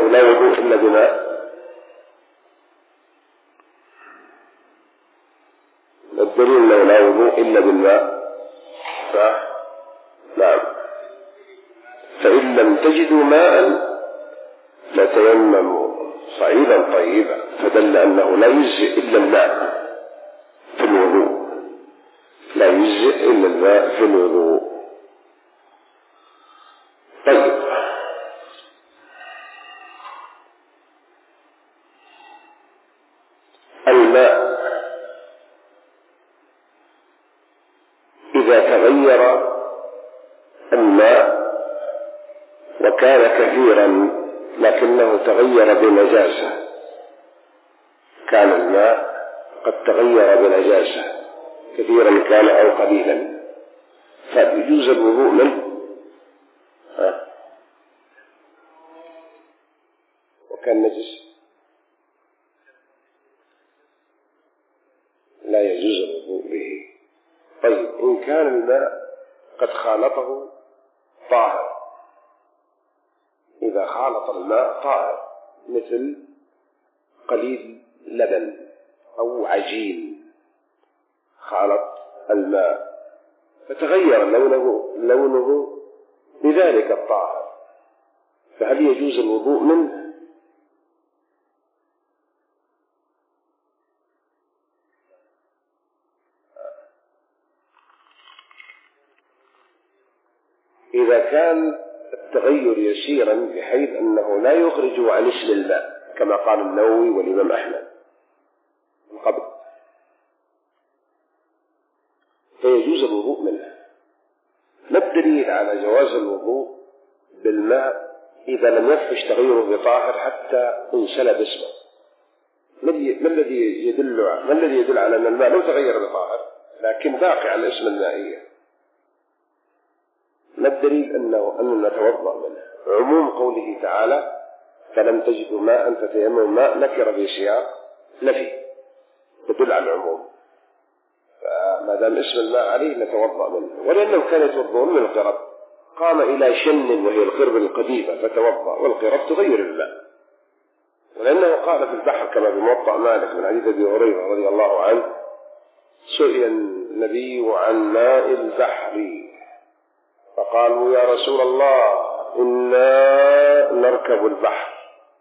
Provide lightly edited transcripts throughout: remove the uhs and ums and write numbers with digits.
أنه لا وضوء إلا بماء؟ الدليل أنه لا وضوء إلا بالماء. نعم. فإن لم تجدوا ماء فتيمموا صعيدا طيبا، فدل أنه لا يجزئ إلا الماء في الوضوء، لا يجزئ إلا الماء في الوضوء. طيب، الماء إذا تغير الماء وكان كثيرا لكنه تغير بنجاسة، كان الماء قد تغير بنجاسة كثيرا كان أو قليلا، فيجوز الوضوء منه. وكان نجس لا يجوز الوضوء به. طيب، إن كان الماء قد خالطه طاهر، إذا خالط الماء طاهر مثل قليل لبن أو عجين، خالط الماء فتغير لونه بذلك الطاهر، فهل يجوز الوضوء منه؟ إذا كان التغير يسيرا بحيث أنه لا يخرج عن اسم الماء كما قال النووي والإمام أحمد من قبل، فيجوز الوضوء منه. ما الدليل على جواز الوضوء بالماء إذا لم يفحش تغيره بطاهر حتى انسلب اسمه؟ ما الذي يدل على أن الماء لو تغير بطاهر لكن باقي على اسم المائية؟ ما الدليل أننا نتوضأ منه؟ عموم قوله تعالى فلم تجدوا ماء فتيمموا ماء، نكر في سياق نفي تدل على العموم، فما دام اسم الماء عليه نتوضأ منه. ولأنه كان يتوضؤون من القرب، قام إلى شن وهي القرب القديمة فتوضأ، والقرب تغير الماء. ولأنه قال في البحر كما بموطأ مالك من حديث أبي هريرة رضي الله عنه سئل النبي عن ماء البحر فقالوا يا رسول الله إنا نركب البحر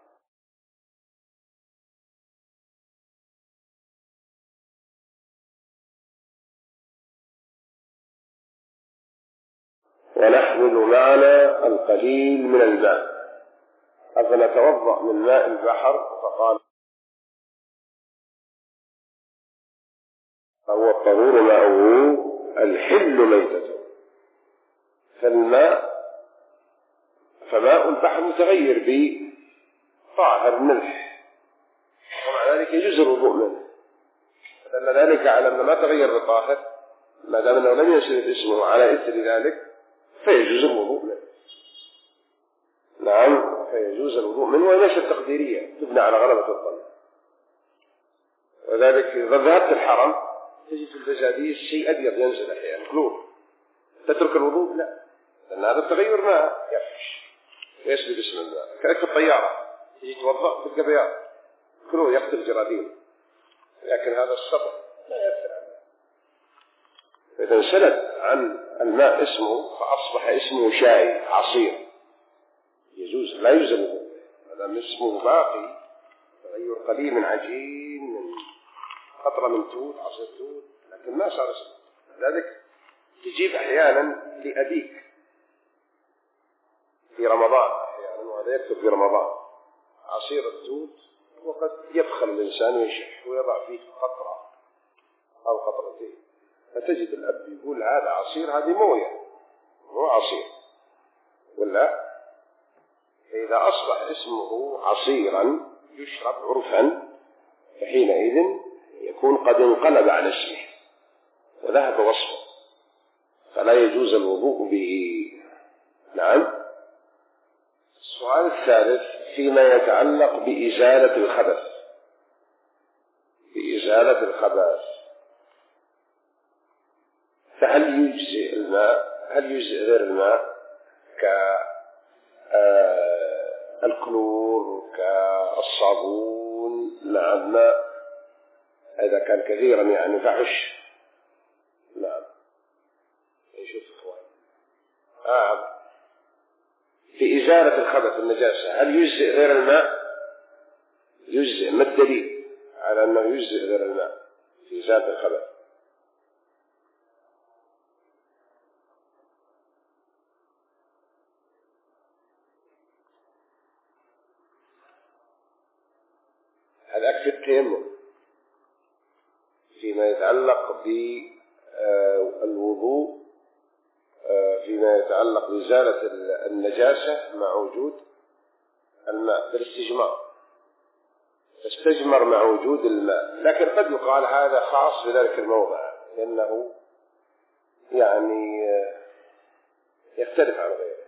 ونحمل معنا القليل من الماء، أفنتوضأ من ماء البحر؟ فقال هو الطهور ماؤه الحل ميتته. فماء البحر متغير بطاهر ملح، ومع ذلك يجوز الوضوء منه، فدل ذلك على أن ما تغير بطاهر ما دام أنه لم ينسلب اسمه على إثر ذلك فيجوز الوضوء منه. نعم، فيجوز الوضوء منه، وهي ليست تقديرية تبنى على غلبة الظن. وذلك إذا ذهبت الحرم تجد في البزاديس شيء أبيض ينزل أحيانا كلور، تترك الوضوء؟ لا، لأن هذا التغير ما يفحش ويسلب اسم الله. كذلك في الطيارة تجي توضأ تلقى بياض كلور يقتل جراثيم، لكن هذا الصبر لا يأثر عنه. إذا انسلب عن الماء اسمه فأصبح اسمه شاي عصير، يجوز لا يجوز هذا اسمه باقي، تغير قليل من عجين من قطرة من توت عصير توت، لكن ما صار اسمه. لذلك تجيب أحيانا لأبيك في رمضان، أحيانا وهذا يكتب في رمضان عصير التوت، وقد يبخل الإنسان ويشح ويضع فيه قطرة أو قطرتين، فتجد الأب يقول هذا عصير، هذه موية مو عصير، ولا إذا أصبح اسمه عصيرا يشرب عرفا فحينئذ يكون قد انقلب عن اسمه وذهب وصفه، فلا يجوز الوضوء به. نعم. السؤال الثالث فيما يتعلق بإزالة الخبث. بإزالة الخبث، فهل يجزئ الماء؟ هل يجزئ غير الماء كالكلور كالصابون. نعم إذا كان كثيرا يعني فحش. نعم نشوف إخوان في إزالة الخبث النجاسة هل يجزئ غير الماء؟ يجزئ. ما الدليل على أنه يجزئ غير الماء في إزالة الخبث؟ هذا في التيمم فيما يتعلق بالوضوء، فيما يتعلق بإزالة النجاسة مع وجود الماء بالاستجمار، فاستجمر مع وجود الماء. لكن قد يقال هذا خاص بذلك الموضع لأنه يعني يختلف عن غيره.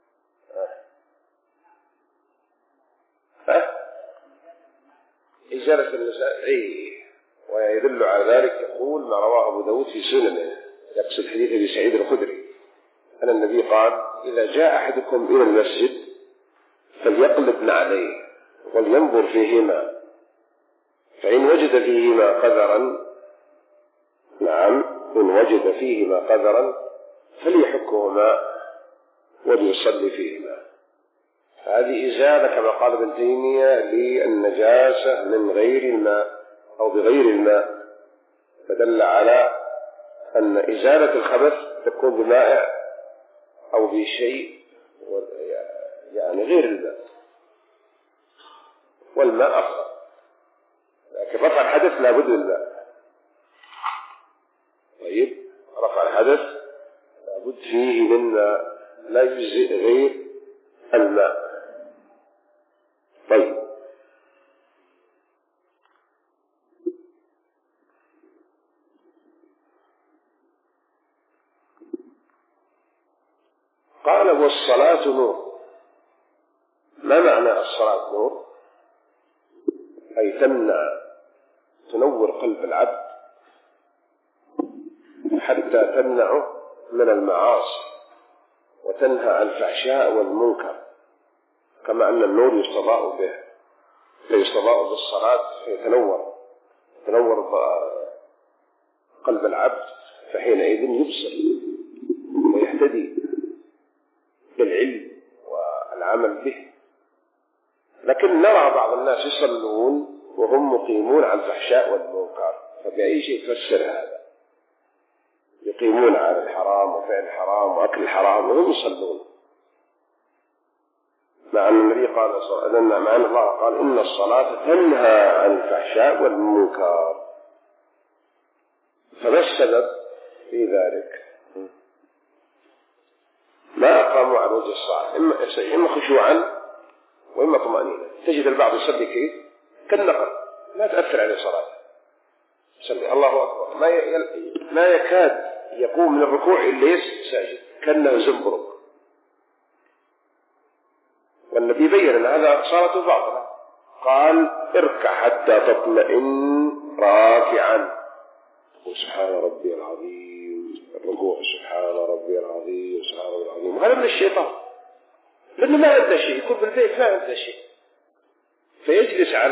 إزالة النجاسة ويدل على ذلك يقول ما رواه أبو داود في سننه، يقصد حديث أبي سعيد الخدري أن النبي قال إذا جاء أحدكم إلى المسجد فليقلب نعليه ولينظر فيهما فإن وجد فيهما قذرا، نعم إن وجد فيهما قذرا فليحكهما وليصلي فيهما. هذه إزالة كما قال ابن تيمية للنجاسة من غير الماء أو بغير الماء، فدل على أن إزالة الخبث تكون بمائع أو بشيء يعني غير الماء، والماء أفضل، لكن رفع الحدث لا بد من الماء. طيب رفع الحدث لا بد فيه من ماء، لا يجزئ غير الماء. طيب قال والصلاة نور. ما معنى الصلاة نور؟ أي تنور قلب العبد حتى تمنعه من المعاصي وتنهى عن الفحشاء والمنكر، كما أن النور يستضاء به، فيستضاء بالصلاة فيتنور قلب العبد، فحينئذ يبصر ويهتدي بالعلم والعمل به. لكن نرى بعض الناس يصلون وهم مقيمون على الفحشاء والمنكر، فبأي شيء تفسر هذا؟ يقيمون على الحرام وفعل الحرام وأكل الحرام وهم يصلون، مع أن النبي قال مع أن الله قال إن الصلاة تنهى عن الفحشاء والمنكر. فما السبب في ذلك؟ ما أقاموا على وجه الصلاة، إما خشوعا وإما طمأنينة. تجد البعض يصلي كيف كالنقر، ما تأثر عليه صلاة، يصلي الله أكبر ما يكاد يقوم من الركوع إلا ساجد كأنه زنبرك. والنبي بين أن هذا صلاته باطلة، قال اركع حتى تطمئن راكعا، وسبحان ربي العظيم، الركوع سبحان ربي العظيم سبحان ربي العظيم. وهذا من الشيطان، لأنه ما عنده شيء، يكون بالبيت ما عنده شيء، فيجلس على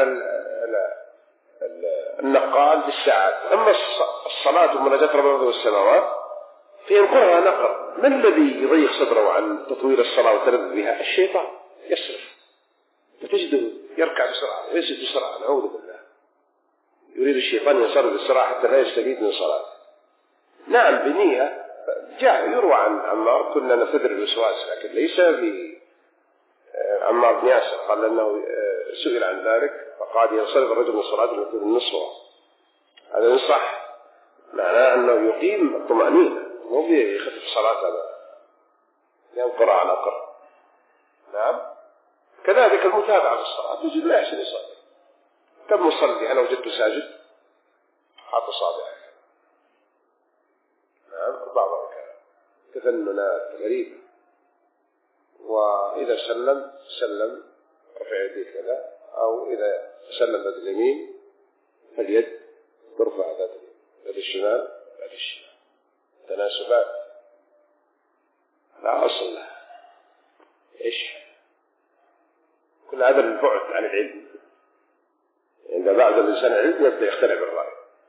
النقال بالساعات. أما الصلاة ومناجاة رب الأرض والسماوات فينقرها نقر. من الذي يضيق صدره عن تطوير الصلاة وتلذذ بها؟ الشيطان يصرف، فتجده يركع بسرعة ويسجد بسرعة، نعوذ بالله. يريد الشيطان ينصرف بسرعة حتى لا يستفيد من صلاته. نعم بنية. جاء يروى عن عمار كنا نفتر الوسواس، لكن ليس عمار بن ياسر قال أنه سئل عن ذلك فقال ينصرف الرجل من الصلاة المفروض النصف. هذا إن صح معناه أنه يقيم الطمأنينة، مو بيخفف الصلاة، هذا ينقر على قر. نعم كذلك المتابعة في الصلاة، تجد لا يحسن يصلي. كم مصلي أنا وجدت ساجد حاط صابعه، نعم بعض الركعات تفننات غريبة، وإذا سلم رفع يديه كذا، أو إذا سلم ذات اليمين فاليد ترفع ذات الشمال ذات الشمال، تناسبات لا أصل لها. إيش كل هذا البعد عن العلم. عندما بعد الإنسان العلم يبدأ يختلع بالرأي،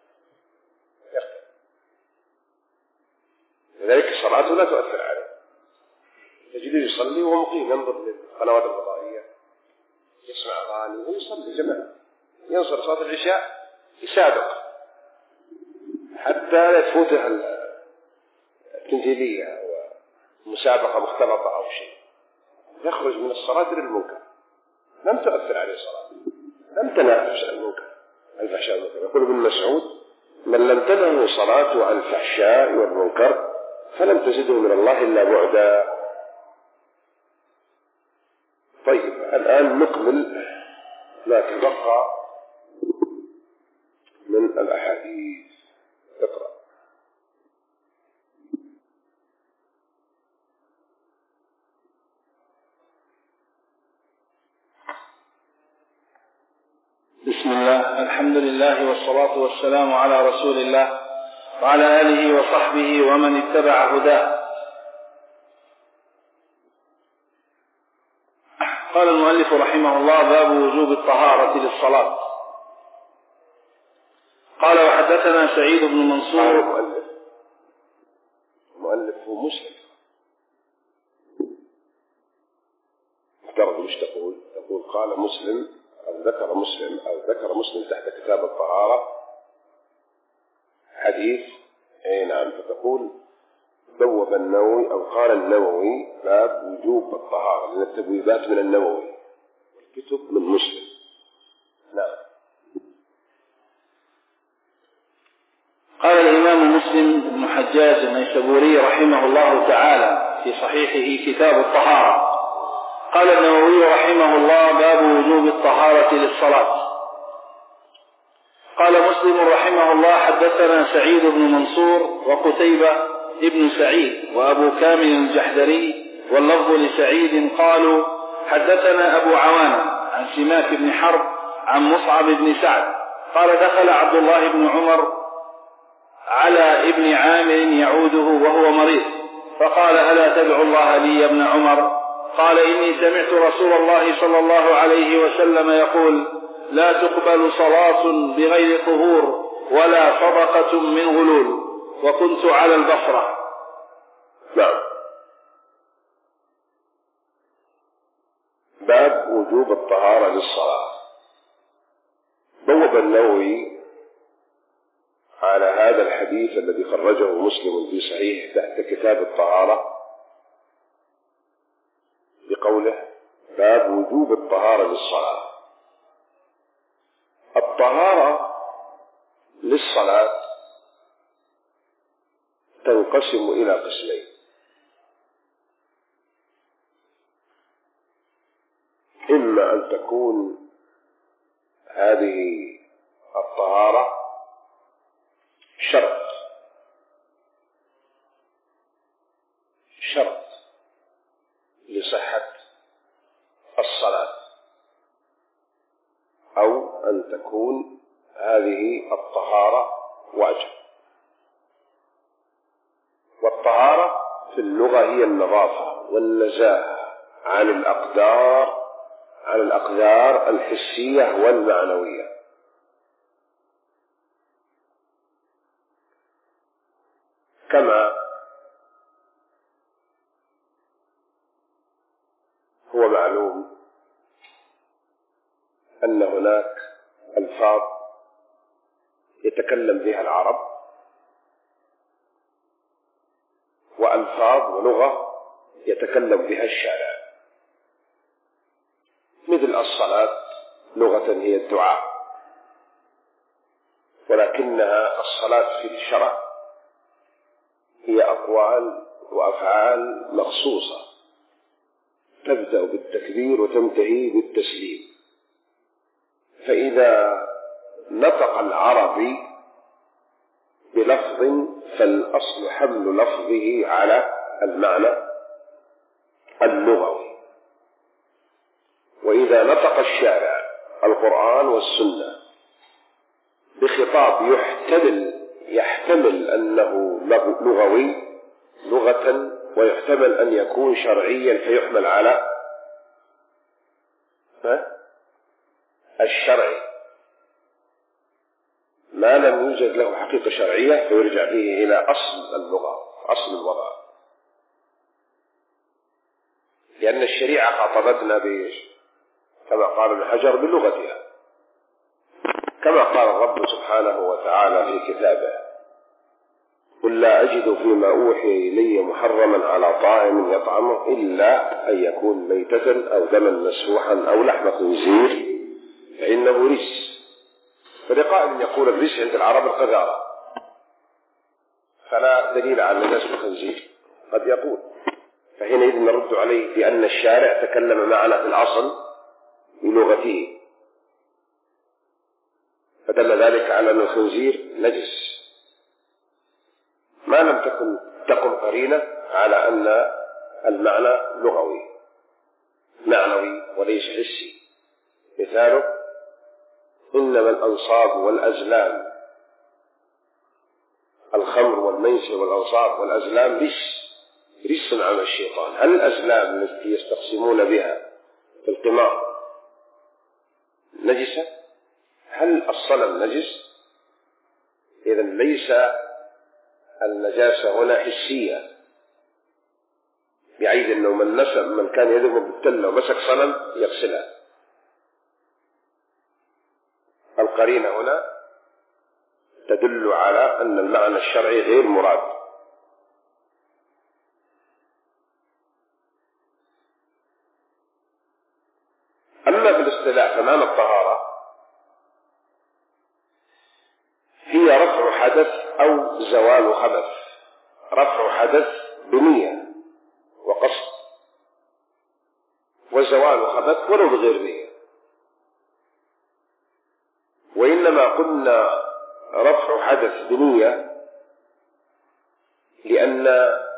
لذلك الصلاة لا تؤثر عليه. تجده يصلي وهو مقيم ينظر للقنوات الفضائية، يسمع أغاني ويصلي جماعة، ينصر صلاة العشاء يسابق حتى لا تفوته التمثيلية ومسابقة مختلطة أو شيء، يخرج من الصلاة للمنكر، لم تؤثر عليه صلاة، لم تنافس عن المنكر الفحشاء والمنكر. يقول ابن مسعود: من لم تنهه صلاته عن الفحشاء والمنكر فلم تزده من الله إلا بعدا. طيب، الآن نكمل ما تبقى من الأحاديث. اقرأ. بسم الله، الحمد لله والصلاة والسلام على رسول الله وعلى آله وصحبه ومن اتبع هداه. قال المؤلف رحمه الله: باب وجوب الطهارة للصلاة. قال: وحدثنا سعيد بن منصور. المؤلف هو مسلم، افترض مش تقول قال مسلم أو ذكر مسلم تحت كتاب الطهارة حديث. أي نعم، فتقول بوب النووي أو قال النووي باب وجوب الطهارة، لأن التبويبات من النووي والكتب من مسلم. نعم. قال الإمام مسلم بن حجاج النيسابوري رحمه الله تعالى في صحيحه كتاب الطهارة: قال النووي رحمه الله: باب وجوب الطهارة للصلاة. قال مسلم رحمه الله: حدثنا سعيد بن منصور وقتيبة ابن سعيد وأبو كامل الجحدري، واللفظ لسعيد قالوا: حدثنا أبو عوانة عن سماك بن حرب عن مصعب بن سعد قال: دخل عبد الله بن عمر على ابن عامر يعوده وهو مريض، فقال: ألا تدعو الله لي يا ابن عمر؟ قال: إني سمعت رسول الله صلى الله عليه وسلم يقول: لا تقبل صلاة بغير طهور ولا صدقة من غلول، وكنت على البصرة. نعم. باب وجوب الطهارة للصلاة. بوب النووي على هذا الحديث الذي خرجه مسلم في صحيح تحت كتاب الطهارة بقوله: باب وجوب الطهارة للصلاة. الطهارة للصلاة تنقسم إلى قسمين: إما أن تكون هذه الطهارة شرط لصحة الصلاة، أو أن تكون هذه الطهارة واجب. والطهارة في اللغة هي النظافة والنزاهة عن الأقدار الحسية والمعنوية. كما هو معلوم أن هناك ألفاظ يتكلم بها العرب، وألفاظ ولغة يتكلم بها الشارع. مثل الصلاة لغة هي الدعاء، ولكنها الصلاة في الشرع هي أقوال وأفعال مخصوصة تبدأ بالتكبير وتنتهي بالتسليم. فإذا نطق العربي بلفظ فالأصل حمل لفظه على المعنى اللغوي، وإذا نطق الشارع القرآن والسنة بخطاب يحتمل أنه لغوي لغة، ويحتمل أن يكون شرعيا فيحمل على الشرعي ما لم يوجد له حقيقة شرعية فيرجع به إلى أصل اللغة، أصل الوضع، لأن الشريعة خاطبتنا بإيش؟ كما قال ابن حجر بلغتها، كما قال الرب سبحانه وتعالى في كتابه: قل لا أجد فيما أوحي إلي محرما على طاعم يطعمه إلا أن يكون ميتة أو دما مسفوحا أو لحم خنزير فإنه رجس. فلقائل يقول الرجس عند العرب القذارة، فلا دليل على نجاسة الخنزير، قد يقول، فحينئذ نرد عليه بأن الشارع تكلم معنا في الأصل بلغته، فدل ذلك على أن الخنزير نجس ما لم تكن قرينة على أن المعنى لغوي معنوي وليس حسي. مثاله: إنما الأنصاب والأزلام، الخمر والميسر والأنصاب والأزلام رجس عمل الشيطان. هل الأزلام التي يستقسمون بها في القمار نجسة؟ هل الصنم نجس؟ إذن ليس النجاسة هنا حسية، بعيد أنه من كان يذهب بالتلة ومسك صنم يغسلها. القرينة هنا تدل على أن المعنى الشرعي غير مراد. أما في الاصطلاح فمعنى الطهارة هي رفع حدث أو زوال خبث، رفع حدث بنية وقصد، وزوال خبث ولو بغير نية. وإنما قلنا رفع حدث بنية لأن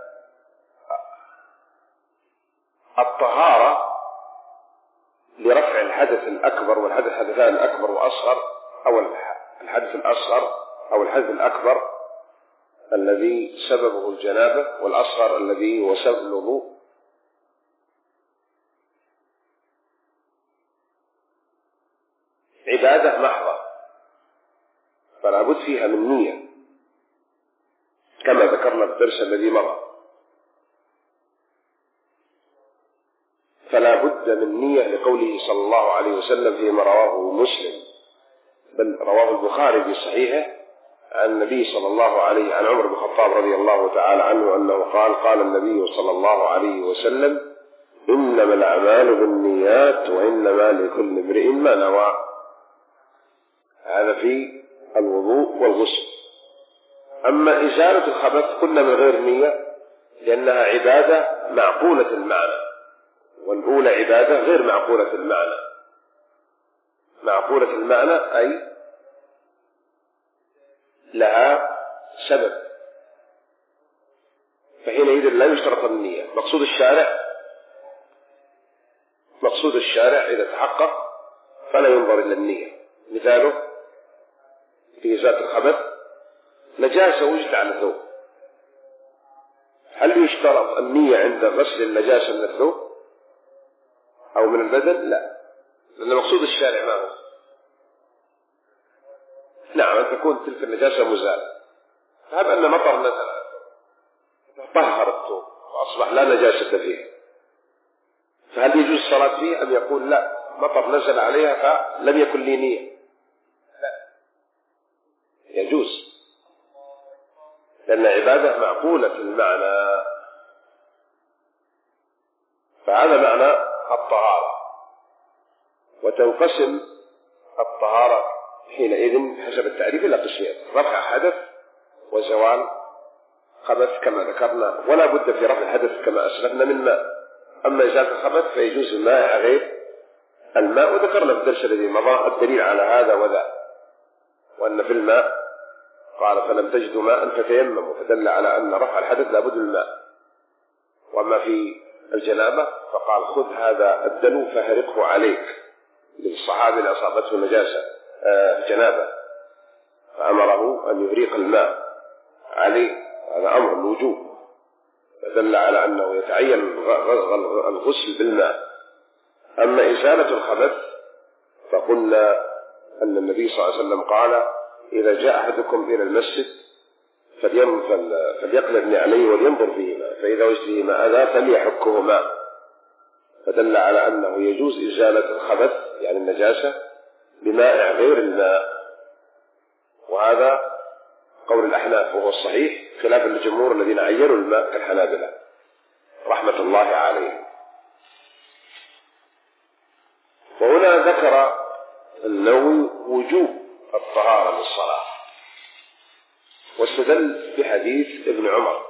الطهارة لرفع الحدث الأكبر والحدث الحدثان الأكبر وأصغر، أو الحدث الأصغر أو الحدث الأكبر الذي سببه الجنابة، والأصغر الذي هو سبب الوضوء، عبادة محضة، فلا بد فيها من نية كما ذكرنا في الدرس الذي مضى. فلا بد من نية لقوله صلى الله عليه وسلم فيما رواه مسلم، بل رواه البخاري في صحيحه عن النبي صلى الله عليه عن عمر بن الخطاب رضي الله تعالى عنه أنه قال النبي صلى الله عليه وسلم: إنما الأعمال بالنيات وإنما لكل امرئ ما نوى. هذا في الوضوء والغسل. أما إزالة الخبث قلنا من غير نية لأنها عبادة معقولة المعنى، والأولى عبادة غير معقولة المعنى. معقولة المعنى أي لها سبب، فحينئذ لا يشترط النية. مقصود الشارع إذا تحقق فلا ينظر إلى النية. مثاله في إزالة الخبث: نجاسة وجدت على الثوب، هل يشترط النية عند غسل النجاسة من الثوب أو من البدن؟ لا، لأن مقصود الشارع ما هو؟ نعم، أن تكون تلك النجاسة مزالة. فهذا أن مطر نزل طهر الثوب وأصبح لا نجاسة فيه، فهل يجوز الصلاة فيه أم يقول لا مطر نزل عليها فلم يكن لي نية؟ لا، يجوز، لأن عبادة معقولة المعنى. فهذا معنى الطهارة. وتنقسم الطهارة حينئذ حسب التعريف إلى قسمين: رفع حدث وزوال خبث كما ذكرنا، ولا بد في رفع الحدث كما أسلفنا من ماء. أما إزالة الخبث فيجوز الماء غير الماء، وذكرنا في الدرس الذي مضى الدليل على هذا وذا، وأن في الماء قال: فلم تجدوا ماء فتيمموا، فدل على أن رفع الحدث لا بد من الماء. وأما في الجنابة فقال: خذ هذا الدلو فهرقه عليك، للصحابي اللي أصابته نجاسة جنابة، فأمره أن يهريق الماء عليه، هذا أمر الوجوب، فدل على أنه يتعين الغسل بالماء. أما إزالة الخبث فقلنا أن النبي صلى الله عليه وسلم قال إذا جاء أحدكم إلى المسجد فليقلب عليه ولينظر فيهما، فإذا وجد فيهما أذى فليحكهما، فدل على أنه يجوز إزالة الخبث يعني النجاسة بماء غير الماء، وهذا قول الأحناف وهو الصحيح، خلافا للجمهور الذين عينوا الماء كالحنابلة رحمة الله عليهم. وهنا ذكر النووي وجوب الطهارة للصلاة، واستدل بحديث ابن عمر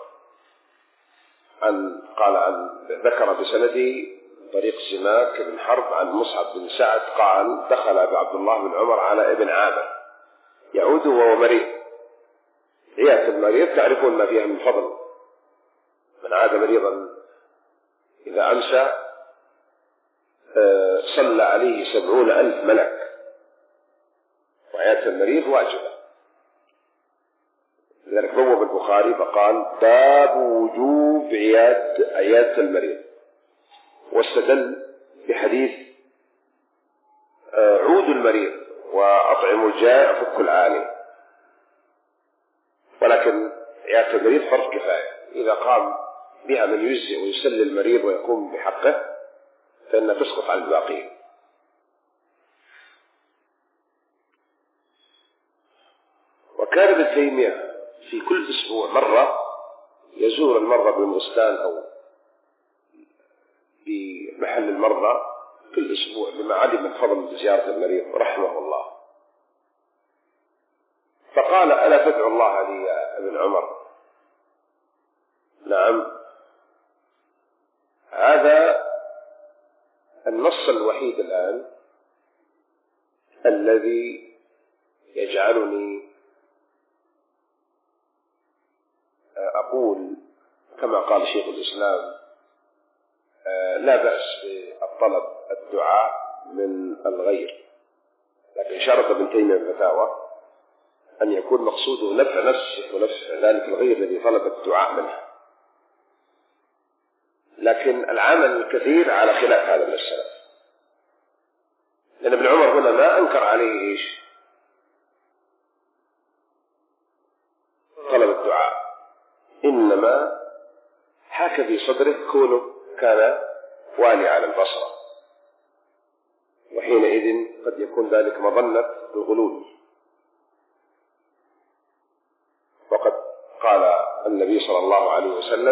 ذكر بسنده طريق سماك بن حرب عن مصعب بن سعد قال دخل أبو عبد الله بن عمر على ابن عامر يعود وهو مريض. عيادة المريض تعرفون ما فيها من فضل، من عاد مريضا إذا أمسى صلى عليه 70,000 ملك، وعيادة المريض واجبة. لذلك بوب البخاري فقال باب وجوب عيادة المريض، واستدل بحديث عود المريض وأطعم الجائع فك العاني. ولكن عيادة المريض فرض كفاية، إذا قام بها من يجزئ ويسلي المريض ويقوم بحقه فإنها تسقط عن الباقين. وكان ابن تيمية في كل أسبوع مرة يزور المرضى بالبستان أو بمحل المرضى كل أسبوع، بما علم من فضل زيارة المريض رحمه الله. فقال ألا تدعو الله لي يا ابن عمر؟ نعم، هذا النص الوحيد الآن الذي يجعلني أقول كما قال شيخ الإسلام لا بأس بالطلب الدعاء من الغير، لكن شرط ابن تيمية الفتاوى أن يكون مقصوده نفع نفسه ونفع ذلك الغير الذي طلب الدعاء منه. لكن العمل الكثير على خلاف هذا المسألة، لأن ابن عمر هنا ما أنكر عليه إيش؟ طلب الدعاء، إنما حاك في صدره كونه كان والي على البصرة، وحينئذ قد يكون ذلك مظنة الغلول. وقد قال النبي صلى الله عليه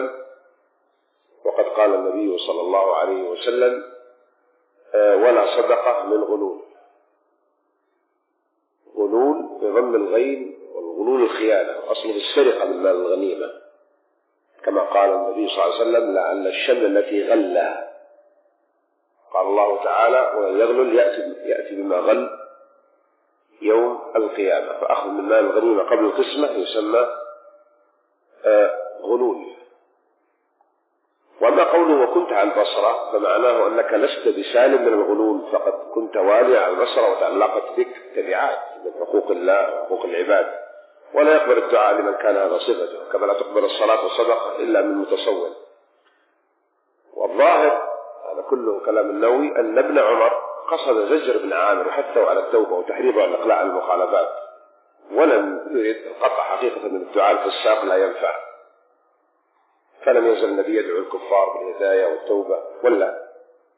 وسلم ولا صدقة من غلول. غلول بضم الغين، والغلول الخيانة، وأصله السرقة من مال الغنيمة، كما قال النبي صلى الله عليه وسلم لعل الشمل التي غلها. قال الله تعالى ومن يغلل يأتي بما غل يوم القيامة، فأخذ من مال الغنيمة قبل القسمة يسمى غلول. وأما قوله وكنت على البصرة فمعناه أنك لست بسالم من الغلول، فقد كنت والي على البصرة وتعلقت بك تبعات من حقوق الله وحقوق العباد، ولا يقبل الدعاء لمن كان هذا صفته، كما لا تقبل الصلاة والصدقة إلا من متصول. والظاهر هذا كله كلام النووي أن ابن عمر قصد زجر بن عامر وحثه على التوبة وتحريضه على الإقلاع عن المخالفات، ولم يريد القطع حقيقة من الدعاء الفساق لا ينفع، فلم يزل النبي يدعو الكفار بالهداية والتوبة ولا.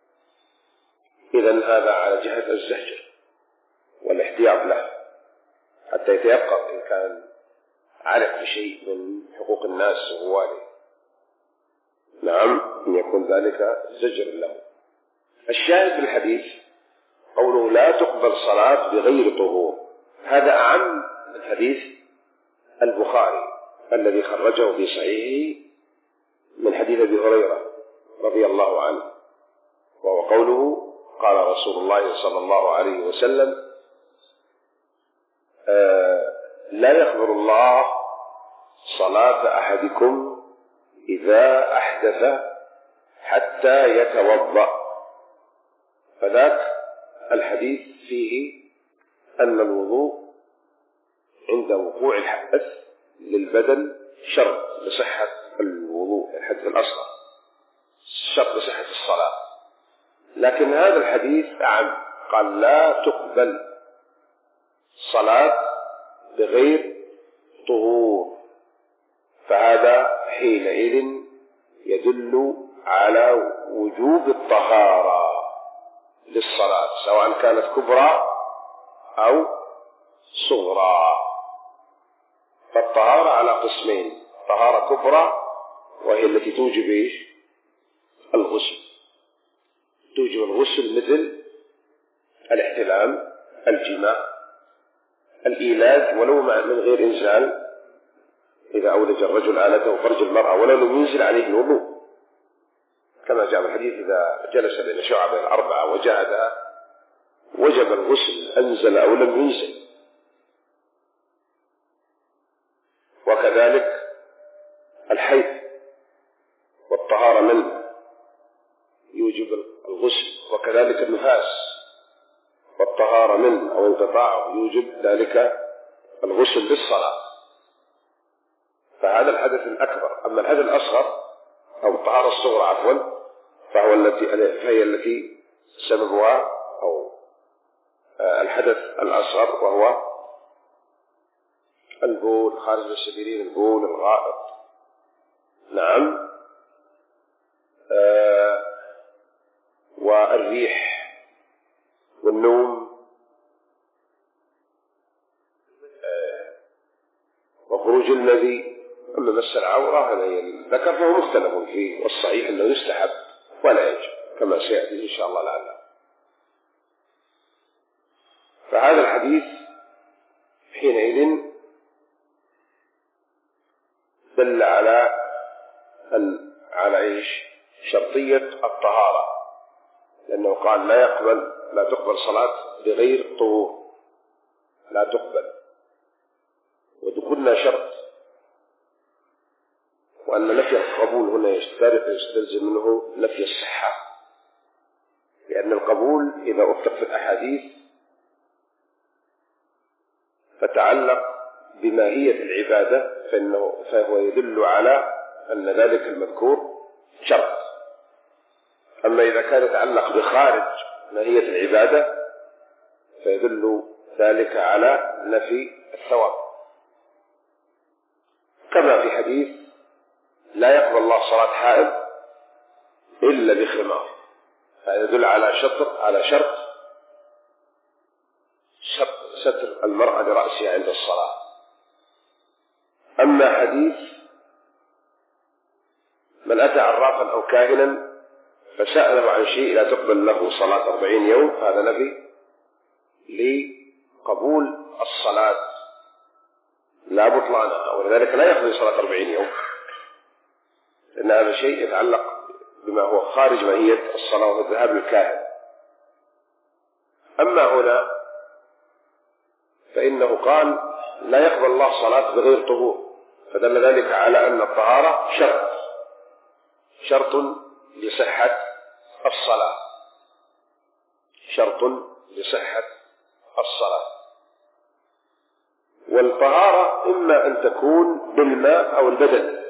إذن هذا على جهة الزجر والاحتياط له حتى يتيقظ إن كان عرف بشيء من حقوق الناس وهو والي، نعم، أن يكون ذلك زجر له. الشاهد في الحديث قوله لا تقبل صلاة بغير طهور، هذا أعم من حديث البخاري الذي خرجه في صحيحه من حديث أبي هريرة رضي الله عنه، وهو قوله قال رسول الله صلى الله عليه وسلم لا يقبل الله صلاة أحدكم إذا أحدث حتى يتوضأ. فذاك الحديث فيه أن الوضوء عند وقوع الحدث للبدن شرط لصحة الوضوء، الحدث الأصغر شرط لصحة الصلاة، لكن هذا الحديث أعم، قال لا تقبل صلاة بغير طهور، فهذا حينئذ يدل على وجوب الطهارة للصلاة سواء كانت كبرى أو صغرى. فالطهارة على قسمين: طهارة كبرى وهي التي توجب الغسل، توجب الغسل مثل الاحتلام، الجماع، الإيلاج ولو من غير إنزال، إذا أولج الرجل آلته فرج المرأة ولو لم ينزل عليه الوضوء، كما جاء في الحديث: إذا جلس بين شعب الأربعة وجاهدها وجب الغسل أنزل أو لم ينزل. وكذلك الحيض والطهارة منه يوجب الغسل، وكذلك النفاس والطهارة منه أو انقطاعه يوجب ذلك الغسل للصلاة. فهذا الحدث الأكبر. أما الحدث الأصغر أو الطهارة الصغرى عفوا فهي التي سببها أو الحدث الأصغر وهو البول، خارج السبيلين، البول، الغائط، نعم، والريح والنوم وخروج المذي. أما مس العورة هذا هي الذكر فهو مختلف فيه، والصحيح أنه يستحب ولا يجب كما سيأتي إن شاء الله لعله. فهذا الحديث حينئذ دل على إيش؟ شرطية الطهارة، لأنه قال لا تقبل صلاة بغير طهور، لا تقبل، ودخلنا شرط، وأن نفي القبول هنا يستلزم منه نفي الصحة، لأن القبول إذا أطلق في الأحاديث فتعلق بماهية العبادة فهو يدل على أن ذلك المذكور شرط. أما إذا كان يتعلق بخارج ماهية العبادة فيدل ذلك على نفي الثواب، كما في حديث: لا يقبل الله صلاة حائض إلا بخمار. هذا يدل على شرط ستر المرأة لرأسها عند الصلاة. أما حديث: من أتى عرافا أو كاهنا فسأله عن شيء لا تقبل له صلاة 40 يوم، هذا نفي لقبول الصلاة لا بطلانها، ولذلك لا يقضي صلاة 40 يوم، لأن هذا شيء يتعلق بما هو خارج ماهية الصلاة والذهاب للكاهن. أما هنا فإنه قال: لا يقبل الله صلاة بغير طهور، فدل ذلك على أن الطهارة شرط لصحة الصلاة، شرط لصحة الصلاة. والطهارة إما أن تكون بالماء أو البدن،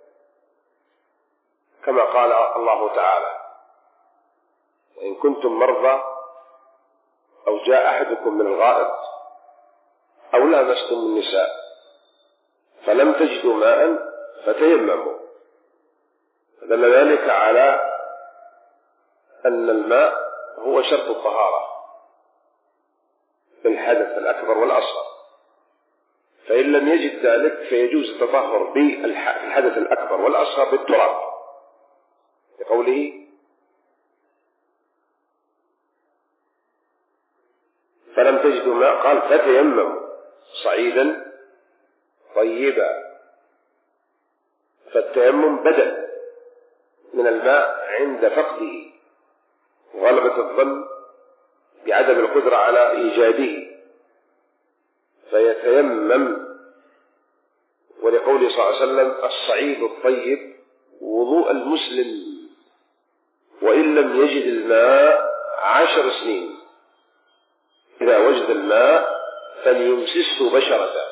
كما قال الله تعالى: وإن كنتم مرضى أو جاء أحدكم من الغائط أو لامستم النساء فلم تجدوا ماء فتيمموا، فدل ذلك على أن الماء هو شرط الطهارة في الحدث الأكبر والأصغر، فإن لم يجد ذلك فيجوز التطهر بالحدث الأكبر والأصغر بالتراب، لقوله: فلم تجدوا ماء قال فتيمموا صعيدا طيبا، فالتيمم بدل من الماء عند فقده وغلبة الظن بعدم القدرة على إيجاده فيتيمم، ولقوله صلى الله عليه وسلم: الصعيد الطيب وضوء المسلم وإن لم يجد الماء 10 سنين، إذا وجد الماء فليمسسه بشرته.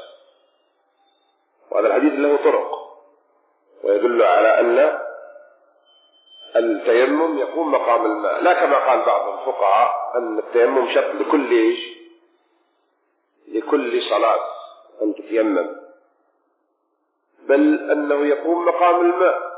وهذا الحديث له طرق ويدل على أن التيمم يقوم مقام الماء، لا كما قال بعض الفقهاء أن التيمم شرط لكل صلاة أن تتيمم، بل أنه يقوم مقام الماء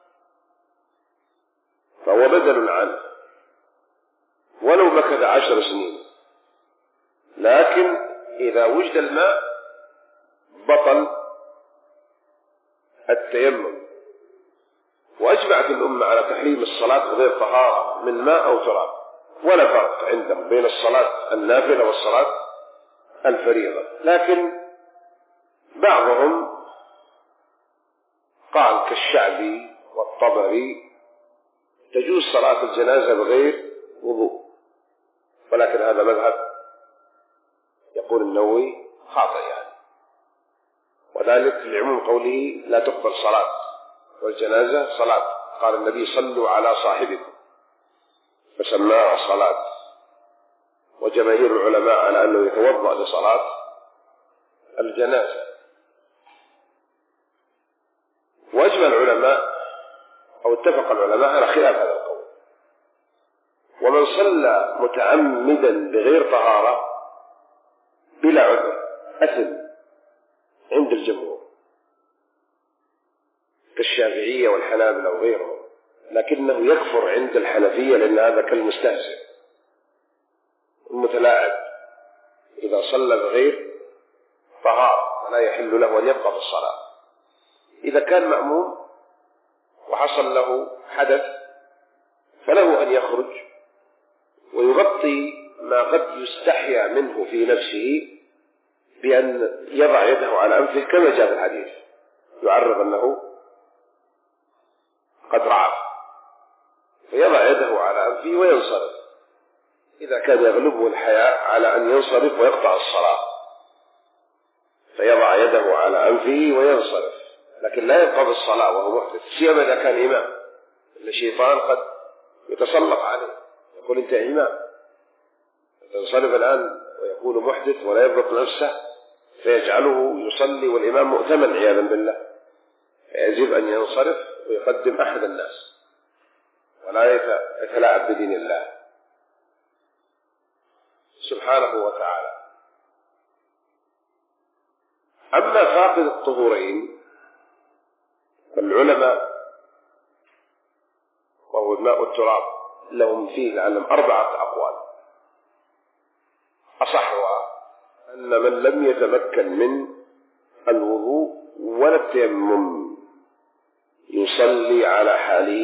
فهو بدل عنه ولو مكث 10 سنين. لكن إذا وجد الماء بطل التيمم. وأجمعت الأمة على تحريم الصلاة بغير طهارة من ماء أو تراب، ولا فرق عندهم بين الصلاة النافلة والصلاة الفريضة. لكن بعضهم قال كالشعبي والطبري تجوز صلاة الجنازة بغير وضوء، ولكن هذا مذهب يقول النووي خاطئ وذلك لعموم قوله لا تقبل صلاة والجنازة صلاة. قال النبي صلوا على صاحبكم فسماها صلاة. وجماهير العلماء على أنه يتوضأ لصلاة الجنازة. وأجمع العلماء أو اتفق العلماء على خلاف هذا القول. ومن صلى متعمدا بغير طهارة بلا عذر أثم عند الجمهور كالشافعية والحنابلة وغيرهم، لكنه يكفر عند الحنفية لأن هذا كالمستهزئ المتلاعب إذا صلى بغير طهارة فلا يحل له أن يبقى في الصلاة. إذا كان مأموم وحصل له حدث فله أن يخرج ويغطي ما قد يستحيا منه في نفسه بأن يضع يده على أنفه كما جاء في الحديث، يعرض أنه قد رعف فيضع يده على أنفه وينصرف. إذا كان يغلبه الحياء على أن ينصرف ويقطع الصلاة فيضع يده على أنفه وينصرف، لكن لا يبقى بالصلاة وهو محدث، سيما إذا كان إمام. الشيطان قد يتسلط عليه يقول أنت إمام، ينصرف الآن ويكون محدث ولا يضبط نفسه فيجعله يصلي والإمام مؤتمن عياذا بالله، فيجب أن ينصرف ويقدم أحد الناس ولا يتلاعب بدين الله سبحانه وتعالى. أما فاقد الطهورين فالعلماء وهو الماء والتراب لهم فيه لعلم 4 أقوال. أصحها أن من لم يتمكن من الوضوء ولا التيمم يصلي على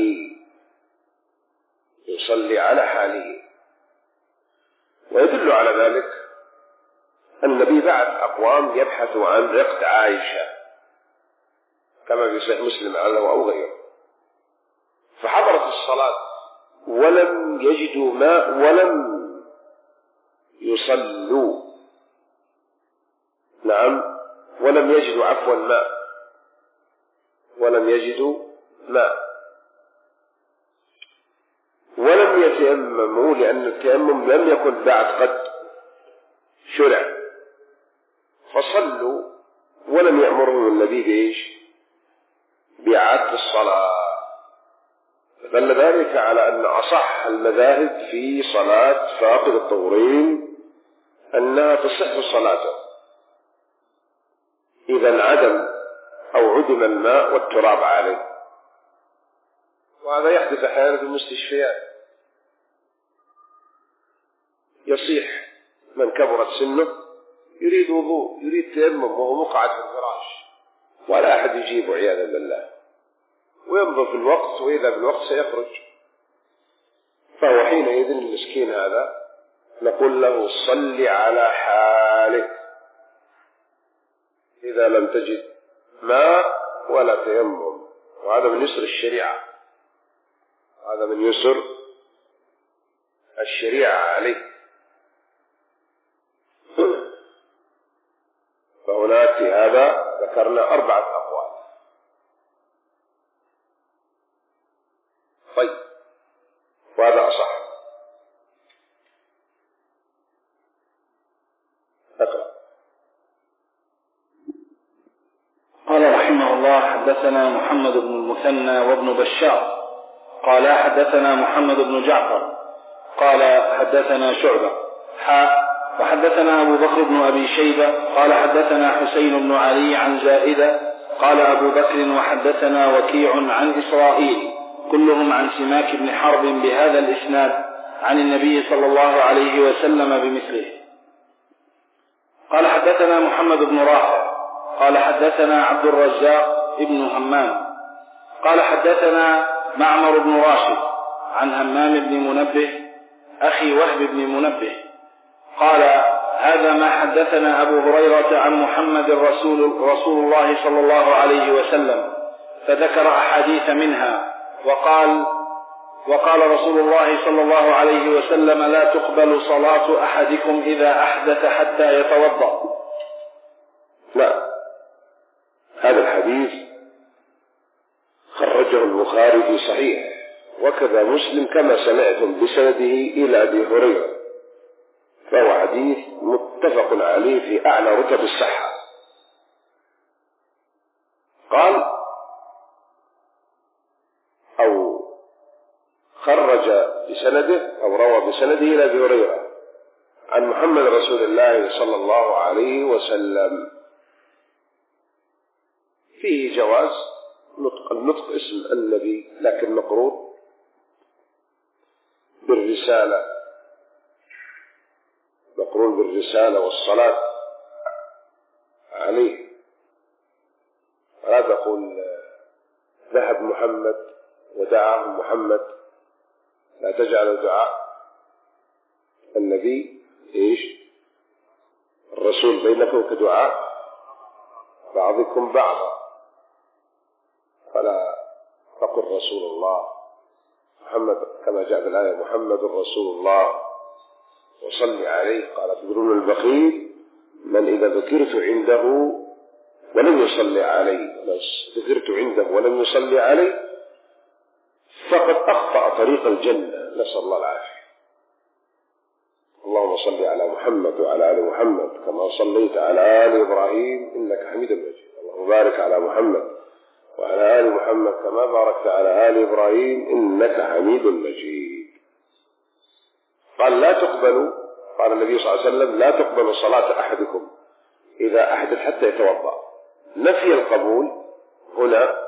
حاله. ويدل على ذلك النبي بعث أقوام يبحثوا عن رقد عائشة كما في صحيح مسلم أو غيره، فحضرت الصلاة ولم يجدوا ماء ولم يصلوا، ولم يجدوا ماء ولم يتيمموا لأن التيمم لم يكن بعد قد شرع، فصلوا ولم يأمرهم النبي بإعادة الصلاة. فدل ذلك على أن أصح المذاهب في صلاة فاقد الطهورين أنها تصح صلاته إذا انعدم أو عدم الماء والتراب عليه. وهذا يحدث أحيانا في المستشفيات، يصيح من كبرت سنه يريد وضوء يريد تيمم وهو مقعد في الفراش ولا أحد يجيبه عياذا بالله، ويمضي في الوقت وإذا بالوقت سيخرج، فهو حينئذ المسكين هذا نقول له صل على حالك إذا لم تجد ماء ولا تيمم. وهذا من يسر الشريعة، عليه. فهناك في هذا ذكرنا 4 أقوال. طيب، وهذا أصح. أقرأ. قال رحمه الله: حدثنا محمد بن المثنى وابن بشار قال حدثنا محمد بن جعفر قال حدثنا شعبة وحدثنا أبو بكر بن أبي شيبة قال حدثنا حسين بن علي عن زائدة قال أبو بكر وحدثنا وكيع عن إسرائيل كلهم عن سماك بن حرب بهذا الإسناد عن النبي صلى الله عليه وسلم بمثله. قال حدثنا محمد بن رافع قال حدثنا عبد الرزاق ابن همام قال حدثنا معمر بن راشد عن همام بن منبه أخي وهب بن منبه قال هذا ما حدثنا أبو هريرة عن محمد رسول الله صلى الله عليه وسلم، فذكر أحاديث منها وقال رسول الله صلى الله عليه وسلم لا تقبل صلاة أحدكم إذا أحدث حتى يتوضأ. لا، هذا الحديث خرجه البخاري في صحيح وكذا مسلم كما سمعتم بسنده إلى أبي هريرة، فهو حديث متفق عليه في أعلى رتب الصحة. قال أو خرج بسنده أو روى بسنده إلى أبي هريرة عن محمد رسول الله صلى الله عليه وسلم، فيه جواز النطق اسم النبي لكن مقرون بالرسالة والصلاة عليه. لا تقول ذهب محمد ودعاه محمد، لا تجعل دعاء النبي الرسول بينكم كدعاء بعضكم بعضا، فلا تقل رسول الله محمد كما جاء في الآية محمد رسول الله وصل عليه. قال تدرون البخيل من إذا ذكرت عنده ولم يصلي عليه، ذكرت عنده ولم يصلي عليه فقد أخطأ طريق الجنة، نسأل الله العافية. اللهم صل على محمد وعلى آل محمد كما صليت على آل إبراهيم إنك حميد مجيد، اللهم بارك على محمد وعلى آل محمد كما باركت على آل إبراهيم إنك حميد مجيد. قال النبي صلى الله عليه وسلم لا تقبل صلاة أحدكم إذا أحدث حتى يتوضأ. نفي القبول هنا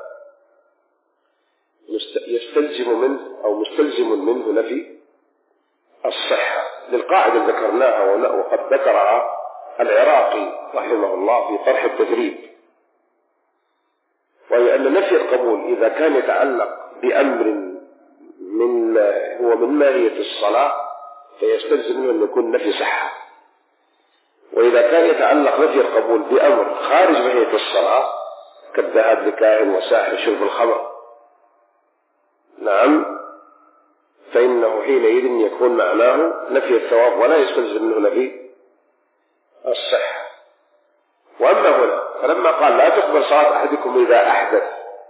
مستلزم منه نفي الصحة للقاعدة ذكرناها وقد ذكرها العراقي رحمه الله في طرح التدريب، وهي أن نفي القبول إذا كان يتعلق بأمر هو من ماهية الصلاة فيستلزم منه أن يكون نفي صحة، وإذا كان يتعلق نفي القبول بأمر خارج ماهية الصلاة كالذهاب لكاهن وساحر شرب الخمر، نعم، فإنه حينئذ يكون معناه نفي الثواب ولا يستلزم منه نفي الصحة. وأما هنا فلما قال لا تقبل صلاة أحدكم إذا أحدث،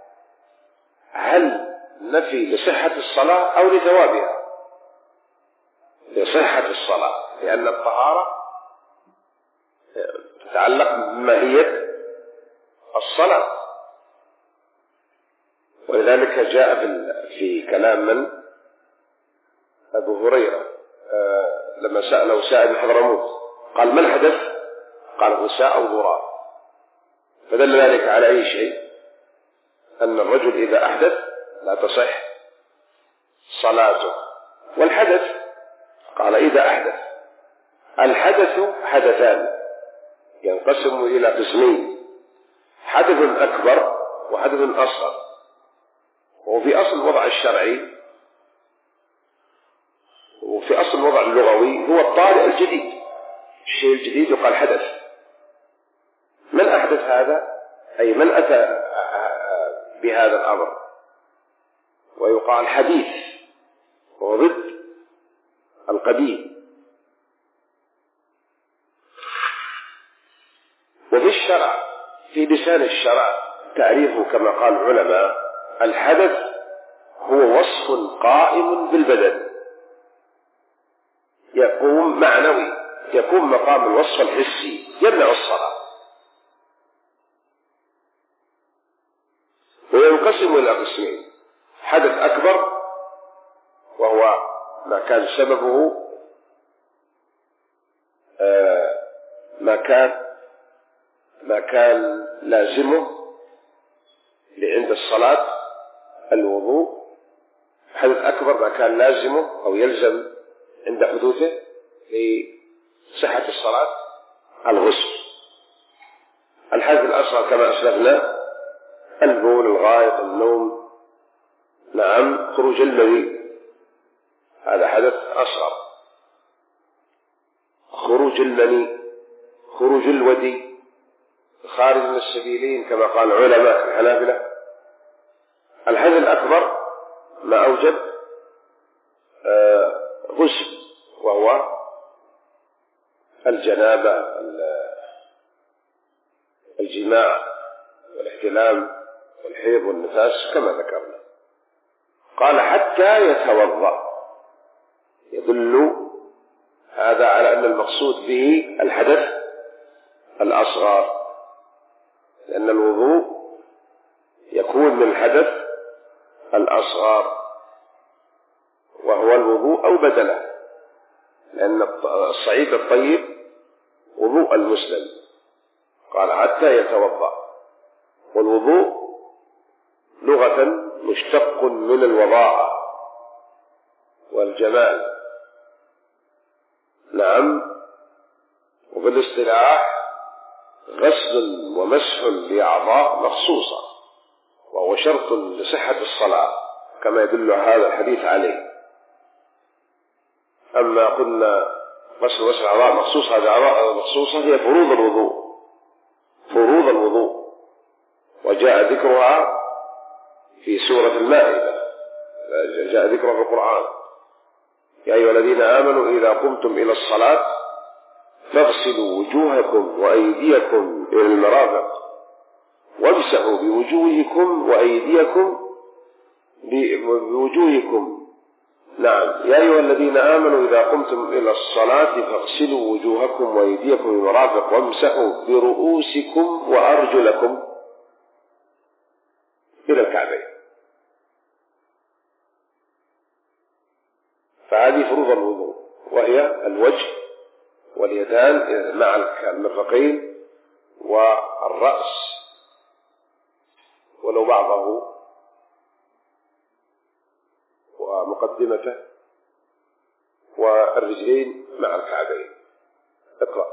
هل نفي لصحة الصلاة أو لثوابها؟ لصحة الصلاة، لأن الطهارة تتعلق بماهية الصلاة، ولذلك جاء في كلام من أبو هريرة لما سأله سائل بن حضرموت قال ما الحدث؟ قال غساء أو ضرار، فدل ذلك على أي شيء؟ أن الرجل إذا أحدث لا تصح صلاته. والحدث قال إذا أحدث، الحدث حدثان ينقسم إلى قسمين، حدث أكبر وحدث أصغر. وفي أصل الوضع الشرعي وفي أصل الوضع اللغوي هو الطارئ الجديد، الشيء الجديد يقال حدث. من أحدث هذا؟ أي من أتى بهذا الأمر، ويقال حديث وهو ضد القديم. وفي الشرع في لسان الشرع تعريفه كما قال العلماء الحدث هو وصف قائم بالبدن يقوم معنوي، يقوم مقام الوصف الحسي يمنع الصلاة. وينقسم إلى قسمين، حدث أكبر وهو ما كان سببه ما كان لازمه لعند الصلاة الوضوء. حدث أكبر ما كان لازمه أو يلزم عند حدوثه لصحة الصلاة الغسل. الحدث الأصغر كما أسلفنا البول، الغائط، النوم، نعم، خروج المني، هذا حدث أصغر. خروج المني، خروج الودي، خارج من السبيلين كما قال علماء الحنابلة. الحدث الأكبر ما أوجب غسل، وهو الجنابة، الجماع والاحتلام والحيض والنفاس كما ذكرنا. قال حتى يتوضأ، يدل هذا على أن المقصود به الحدث الأصغر، لأن الوضوء يكون من الحدث الأصغر وهو الوضوء أو بدله، لأن الصعيد الطيب وضوء المسلم. قال حتى يتوضأ، والوضوء لغة مشتق من الوضاءة والجمال، نعم، وبالاصطلاح غسل ومسح لأعضاء مخصوصة، وهو شرط لصحة الصلاة كما يدل هذا الحديث عليه. أما قلنا غسل ومسح أعضاء مخصوصة، هذه أعضاء مخصوصة هي فروض الوضوء، فروض الوضوء، وجاء ذكرها في سورة المائدة، جاء ذكرها في القرآن: يا أيها الذين آمنوا إذا قمتم إلى الصلاة فاغسلوا وجوهكم وأيديكم إلى المرافق وامسحوا بوجوهكم وأيديكم بوجوهكم. نعم، يا أيها الذين آمنوا إذا قمتم إلى الصلاة فاغسلوا وجوهكم وأيديكم إلى المرافق وامسحوا برؤوسكم وأرجلكم إلى الكعبين. فهذه فروض الوضوء، وهي الوجه واليدان مع المرفقين والرأس ولو بعضه ومقدمته والرجلين مع الكعبين. اقرأ.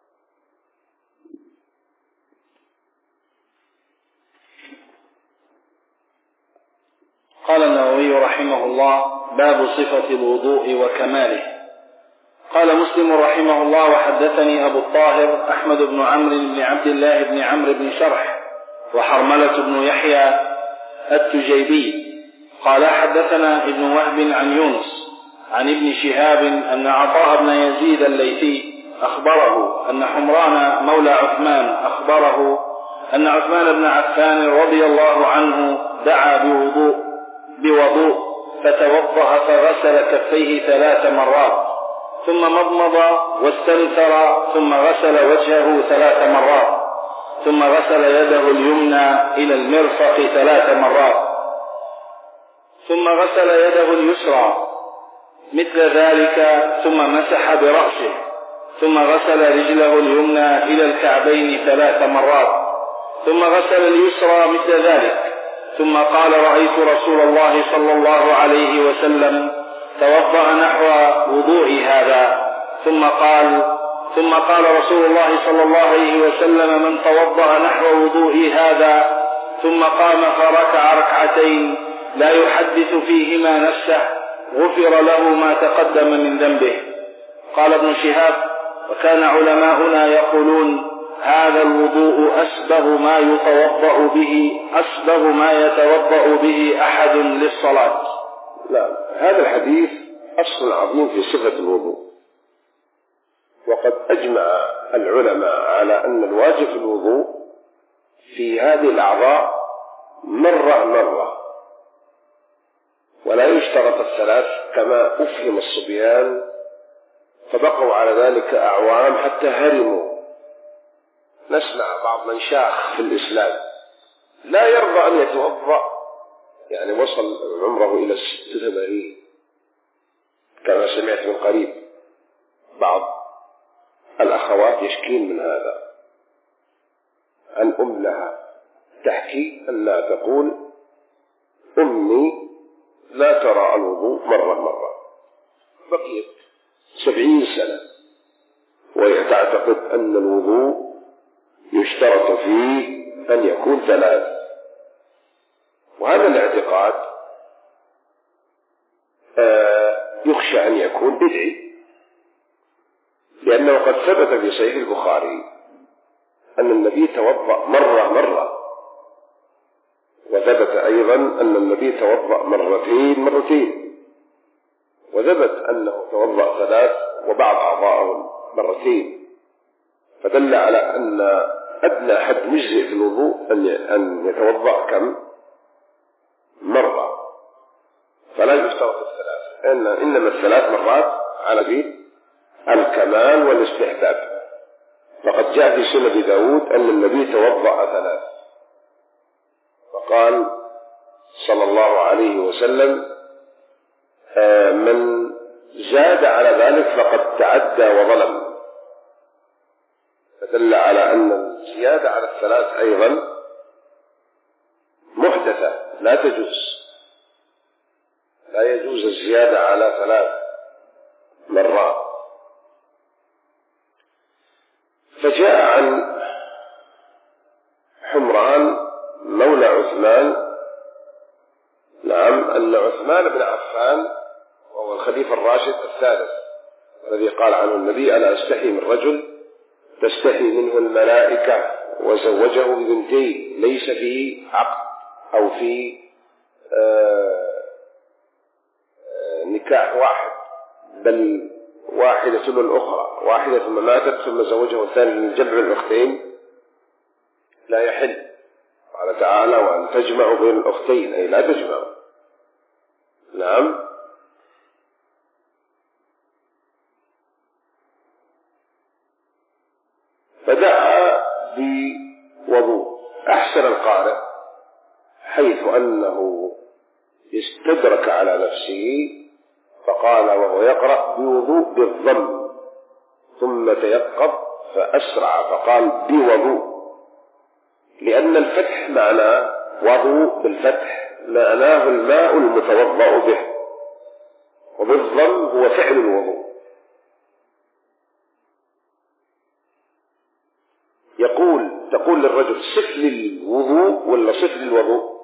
قال النووي رحمه الله: باب صفة الوضوء وكماله. قال مسلم رحمه الله: وحدثني أبو الطاهر أحمد بن عمرو بن عبد الله بن عمرو بن شرح وحرملة بن يحيى التجيبي قال حدثنا ابن وهب عن يونس عن ابن شهاب أن عطاء بن يزيد الليثي أخبره أن حمران مولى عثمان أخبره أن عثمان بن عفان رضي الله عنه دعا بوضوء فتوضأ فغسل كفيه 3 مرات ثم مضمض واستنثر ثم غسل وجهه 3 مرات ثم غسل يده اليمنى إلى المرفق 3 مرات ثم غسل يده اليسرى مثل ذلك ثم مسح برأسه ثم غسل رجله اليمنى إلى الكعبين 3 مرات ثم غسل اليسرى مثل ذلك ثم قال: رأيت رسول الله صلى الله عليه وسلم توضأ نحو وضوء هذا. ثم قال رسول الله صلى الله عليه وسلم: من توضأ نحو وضوء هذا ثم قام فركع 2 ركعتين لا يحدث فيهما نفسه غفر له ما تقدم من ذنبه. قال ابن شهاب: وكان علماؤنا يقولون: هذا الوضوء أسبغ ما يتوضأ به أحد للصلاة. لا، هذا الحديث أصل عظيم في صفة الوضوء، وقد أجمع العلماء على أن الواجب في الوضوء في هذه الأعضاء مرة ولا يشترط 3 كما أفهم الصبيان فبقوا على ذلك أعوام حتى هرموا. نسمع بعض من شاخ في الإسلام لا يرضى أن يتوضأ، يعني وصل عمره إلى 86 كما سمعت من قريب بعض الأخوات يشكين من هذا، عن لها تحكي أنها تقول: أمي لا ترى الوضوء مرة، بقيت 70 سنة وهي تعتقد أن الوضوء يشترط فيه أن يكون 3، وهذا الاعتقاد يخشى أن يكون بدعي، لأنه قد ثبت في صحيح البخاري أن النبي توضأ مرة، وثبت أيضا أن النبي توضأ مرتين، وثبت أنه توضأ 3 وبعض أعضاءه مرتين، فدل على أن أدنى حد مجزئ في الوضوء أن يتوضأ كم؟ مرة، فلا يشترط 3، إنما 3 مرات على سبيل الكمال والاستحباب. فقد جاء في سنة داود أن النبي توضأ 3، فقال صلى الله عليه وسلم: من زاد على ذلك فقد تعدى وظلم. فدل على أن الزيادة على 3 أيضا محدثة لا تجوز، لا يجوز الزيادة على 3 مرات. فجاء عن حمران مولى عثمان أن عثمان بن عفان وهو الخليفة الراشد الثالث الذي قال عنه النبي: ألا أستحي من رجل تستحي منه الملائكة وزوجه ببنتين ليس فيه عقد أو فيه نكاح واحد، بل واحدة ثم الأخرى، واحدة ثم ماتت ثم زوجه الثاني من جمع الأختين، لا يحل. قال تعالى: وأن تجمعوا بين الأختين، أي لا تجمعوا. نعم. فدعا بوضوء. أحسن القارئ حيث أنه استدرك على نفسه فقال وهو يقرأ: بوضوء بالضم، ثم تيقظ فأسرع فقال: بوضوء، لأن الفتح معناه وضوء بالفتح معناه الماء المتوضأ به، وبالضم هو فعل الوضوء. تقول للرجل: صف لي الوضوء ولا صف لي الوضوء؟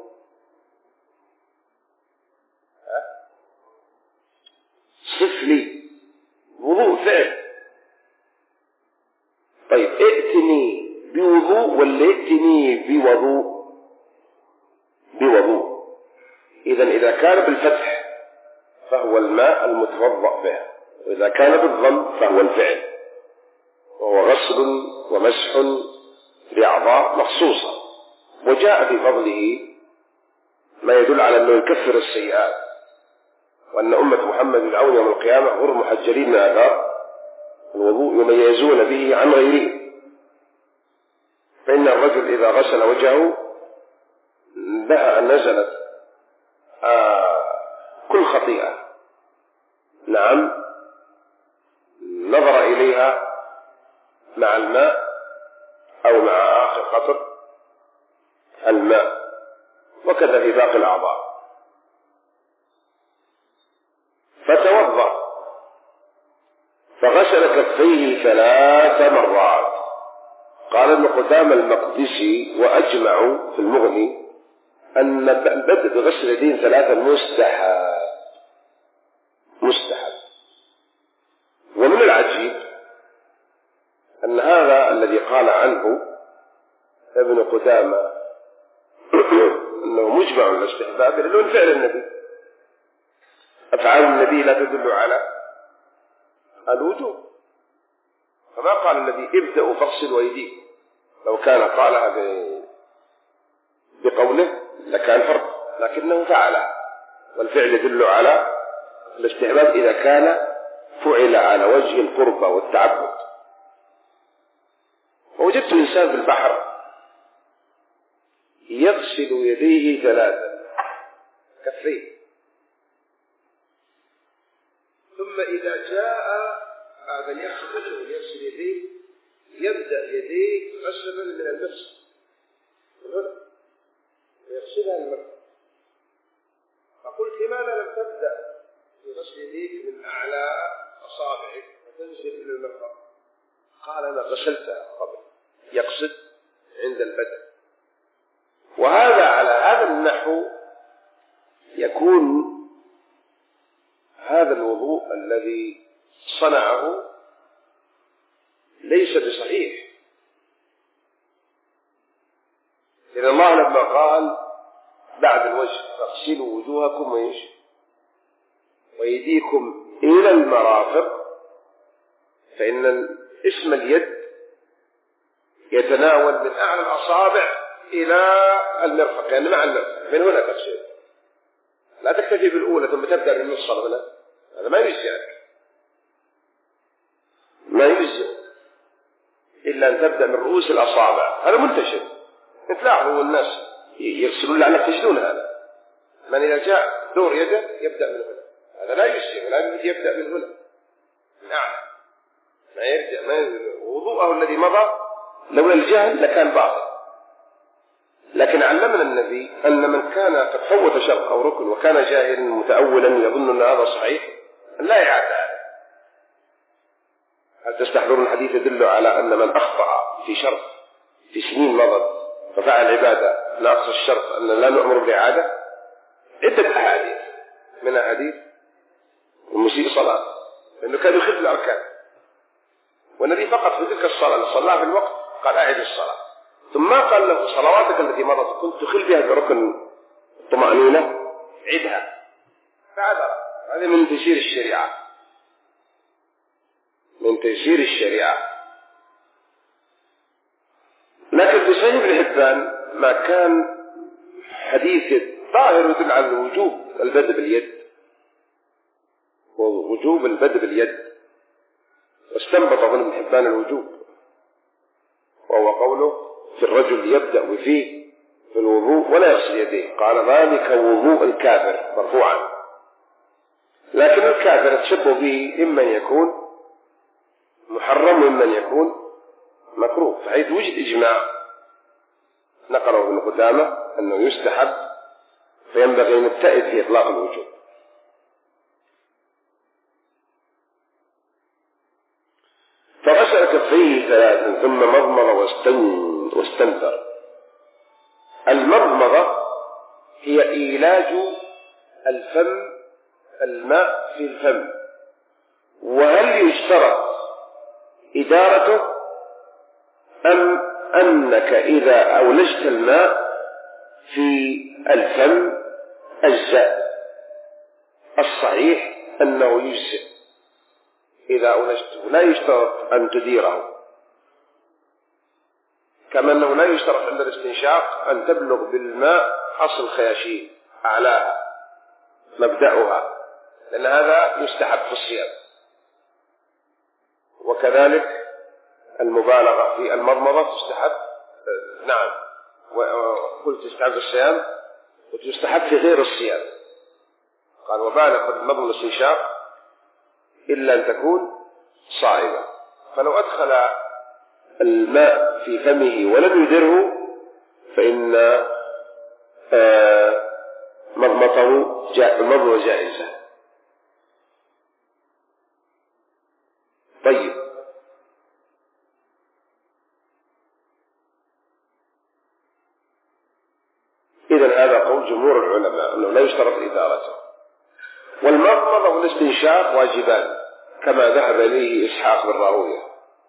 صف لي وضوء فعل. طيب ائتني بوضوء ولا ائتني بوضوء؟ بوضوء. إذا كان بالفتح فهو الماء المتوضأ به، وإذا كان بالضم فهو الفعل، وهو غسل ومسح لأعضاء مخصوصة. وجاء في فضله ما يدل على أنه يكفر السيئات، وأن أمة محمد الأول يوم القيامة غر محجلين من آثار الوضوء يميزون به عن غيرهم. فإن الرجل إذا غسل وجهه بها أن نزلت كل خطيئة نظر إليها مع الماء أو مع آخر قطر الماء، وكذا في باقي الأعضاء. فتوضأ فغسل كفيه 3 مرات. قال ابن قدامة المقدسي: وأجمعوا في المغني أن البدء بغسل اليدين 3 مستحب. ومن العجيب أن هذا الذي قال عنه ابن قدامة أنه مجمع على الاستحباب لأنه من فعل النبي. أفعال النبي لا تدل على الوجوب، فما قال النبي: ابدأوا فاغسلوا أيديكم. لو كان قالها بقوله لكان فرق، لكنه فعلها، والفعل يدل على الاستحباب إذا كان فعل على وجه القربة والتعبد. ووجدت إنسان في البحر يغسل يديه 3 كفيه، ثم ثم إذا جاء هذا يغسل يديه يبدأ يديه غسلا من المفصل هنا ويغسلها المرفق. فقلت لماذا لم تبدأ في غسل يديك من أعلى أصابعك وتنزل إلى المرفق؟ قال أنا غسلتها قبل، يقصد عند البدء. وهذا على هذا النحو يكون هذا الوضوء الذي صنعه ليس بصحيح. إن الله لما قال بعد الوجه فاغسلوا وجوهكم ويديكم إلى المرافق، فإن اسم اليد يتناول من أعلى الأصابع إلى المرفق، يعني مع المرفق من هنا تغسل. لا تكتفي بالأولى ثم تبدأ بالمفصل هنا، هذا ما يجزئك، ما يجزئك إلا أن تبدأ من رؤوس الأصابع. هذا منتشر، تلاحظوا الناس يغسلون لعلك تجدون هذا. من إذا جاء دور يده يبدأ من هنا، هذا لا يجزئ، لا يبدأ من هنا من أعلى، ما يرجع وضوءه الذي مضى لولا الجهل لكان باطل. لكن علمنا النبي أن من كان قد فوت شرط أو ركن وكان جاهلا متأولا يظن أن هذا صحيح أن لا يعاد عليه. هل تستحضرون الحديث يدل على أن من أخطأ في شرط في سنين مضت ففعل عبادة لا أقصى الشرط أن لا نؤمر بالإعادة؟ عدة أحاديث، من أحاديث المسيء صلاة لأنه كان يخف الأركان، والنبي فقط في تلك الصلاة اللي صلاها في الوقت قال أعد الصلاة، ثم قال له صلواتك التي مضت كنت تخل بها بركن الطمأنينة عدها. هذا من تيسير الشريعة، من تيسير الشريعة. لكن في صحيح ابن حبان ما كان حديث ظاهر يدل على وجوب البدء باليد، ووجوب البدء باليد، واستنبط ابن حبان الوجوب، وهو قوله في الرجل يبدأ بفيه في الوضوء ولا يغسل يديه، قال ذلك وضوء الكافر مرفوعا. لكن الكافر يتشبه به إما يكون محرم وإما يكون مكروه، فحيث وجد إجماع نقله ابن قدامة أنه يستحب، فينبغي أن نبتعد في إطلاق الوجوب. فغسل كفيه ثلاثا ثم مضمض واستنثر. المضمضة هي إيلاج الفم الماء في الفم. وهل يشترط إدارته أم أنك إذا أولجت الماء في الفم أجزاء؟ الصحيح أنه يجزئ إذا أولجته، لا يشترط أن تديره، كما أنه لا يشترط عند الاستنشاق أن تبلغ بالماء أصل الخياشيم أعلاها مبدأها، لأن هذا يستحب في الصيام. وكذلك المبالغة في المضمضة تستحب، نعم، وقلت تستحب في الصيام وتستحب في غير الصيام. قال وبالغ بالمضمضة والاستنشاق إلا أن تكون صائما. فلو أدخل الماء في فمه ولم يدره فإن مضمضته جائزة. طيب، إذن هذا قول جمهور العلماء أنه لا يشترط إدارته. والمضمضة والاستنشاق واجبان كما ذهب إليه إسحاق بن راهويه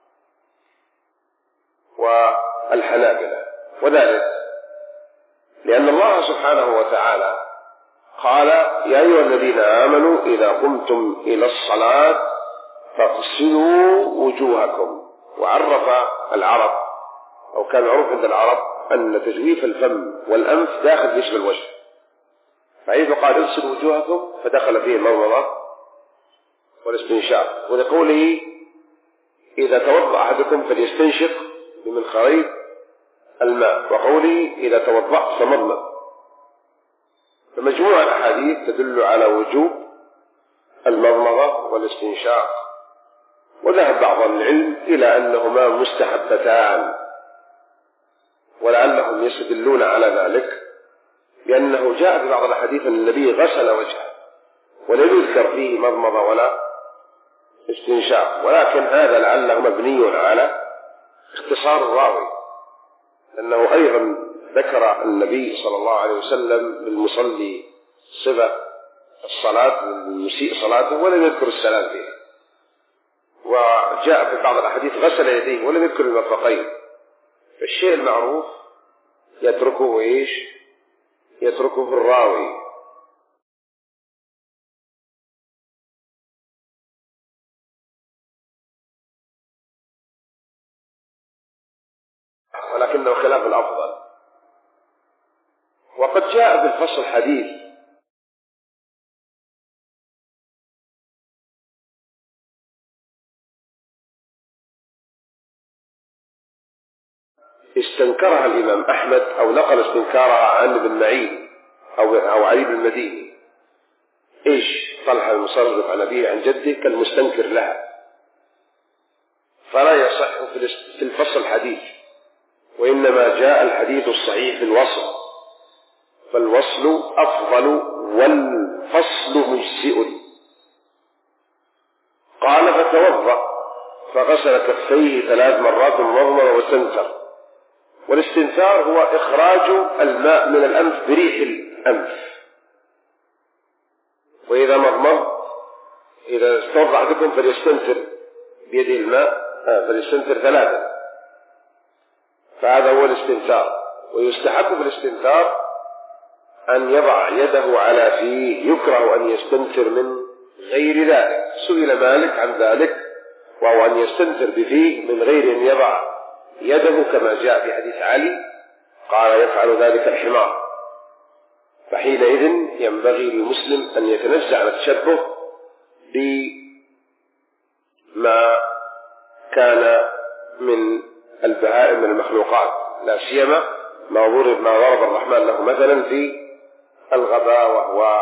والحنابلة، وذلك لأن الله سبحانه وتعالى قال يا أيها الذين آمنوا إذا قمتم إلى الصلاة فاغسلوا وجوهكم. وعرف العرب أو كان معروف عند العرب أن تجويف الفم والأنف داخل جسم الوجه، فإذا قال اغسلوا وجوهكم فدخل فيه المضمضة والاستنشاق. ولقوله إذا توضأ أحدكم فليستنشق بمنخري الماء، وقوله إذا توضأت فمضمض. فمجموع الأحاديث تدل على وجوب المضمضة والاستنشاق، وذهب بعض العلم إلى أنهما مستحبتان، ولعلهم يستدلون على ذلك لأنه جاء في بعض الأحاديث أن النبي غسل وجهه ولم يذكر فيه مضمضة ولا استنشاق، ولكن هذا لعله مبني على اختصار الراوي، لأنه أيضا ذكر النبي صلى الله عليه وسلم للمصلي صفة الصلاة للمسيء صلاته ولم يذكر السلام فيها، وجاء في بعض الأحاديث غسل يديه ولم يذكر المرفقين. الشيء المعروف يتركه إيش؟ يتركه الراوي. ولكنه خلاف الأفضل. وقد جاء في الفصل حديث استنكرها الإمام أحمد أو نقل استنكارها عن ابن معين أو علي بن المديني. إيش؟ طلحة المصرف عن أبيه عن جده كالمستنكر لها، فلا يصح في الفصل الحديث، وإنما جاء الحديث الصحيح في الوصل، فالوصل أفضل والفصل مجزئ. قال فتوضأ فغسل كفيه 3 مرات مضمض واستنثر. والاستنثار هو إخراج الماء من الأنف بريح الأنف. وإذا مضمض إذا استوضأ أحدكم فليستنثر بيده الماء فليستنثر 3، فهذا هو الاستنثار. ويستحب بالاستنثار أن يضع يده على فيه، يكره أن يستنثر من غير ذلك. سئل مالك عن ذلك، وهو أن يستنثر بفيه من غير أن يضع يده كما جاء في حديث علي قال يفعل ذلك الحمار. فحينئذ ينبغي للمسلم أن يتنزع عن التشبه بما كان من البهائم من المخلوقات، لا سيما ما ضرب الرحمن له مثلا في الغباء وهو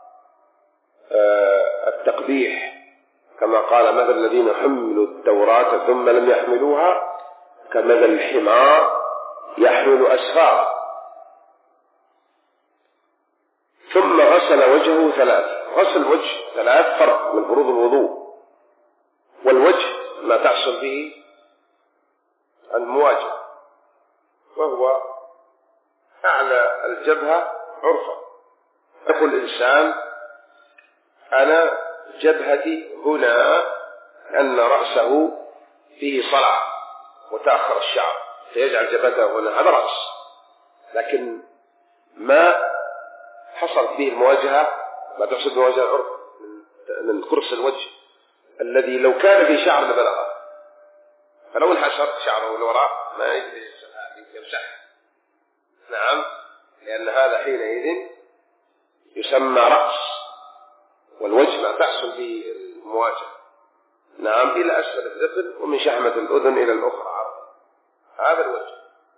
التقبيح، كما قال مثل الذين حملوا التوراة ثم لم يحملوها كمثل الحمار يحمل أسفارا. ثم غسل وجهه 3. غسل الوجه 3 فرق من فروض الوضوء. والوجه ما تحصل به المواجهة، وهو أعلى الجبهة عرفا. يقول الإنسان أنا جبهتي هنا أن رأسه فيه صلع وتأخر الشعر فيجعل جبهته هنا، هذا رأس. لكن ما حصل فيه المواجهة، ما تحصل مواجهة العرف من قرص الوجه الذي لو كان في شعر لبلغه، فلو انحشر شعره الوراء ما يدري يمسح. نعم، لأن هذا حينئذ يسمى رأس، والوجه ما تحصل به المواجهة. نعم، إلى أسفل الذقن ومن شحمة الأذن إلى الأخرى عرضا، هذا الوجه.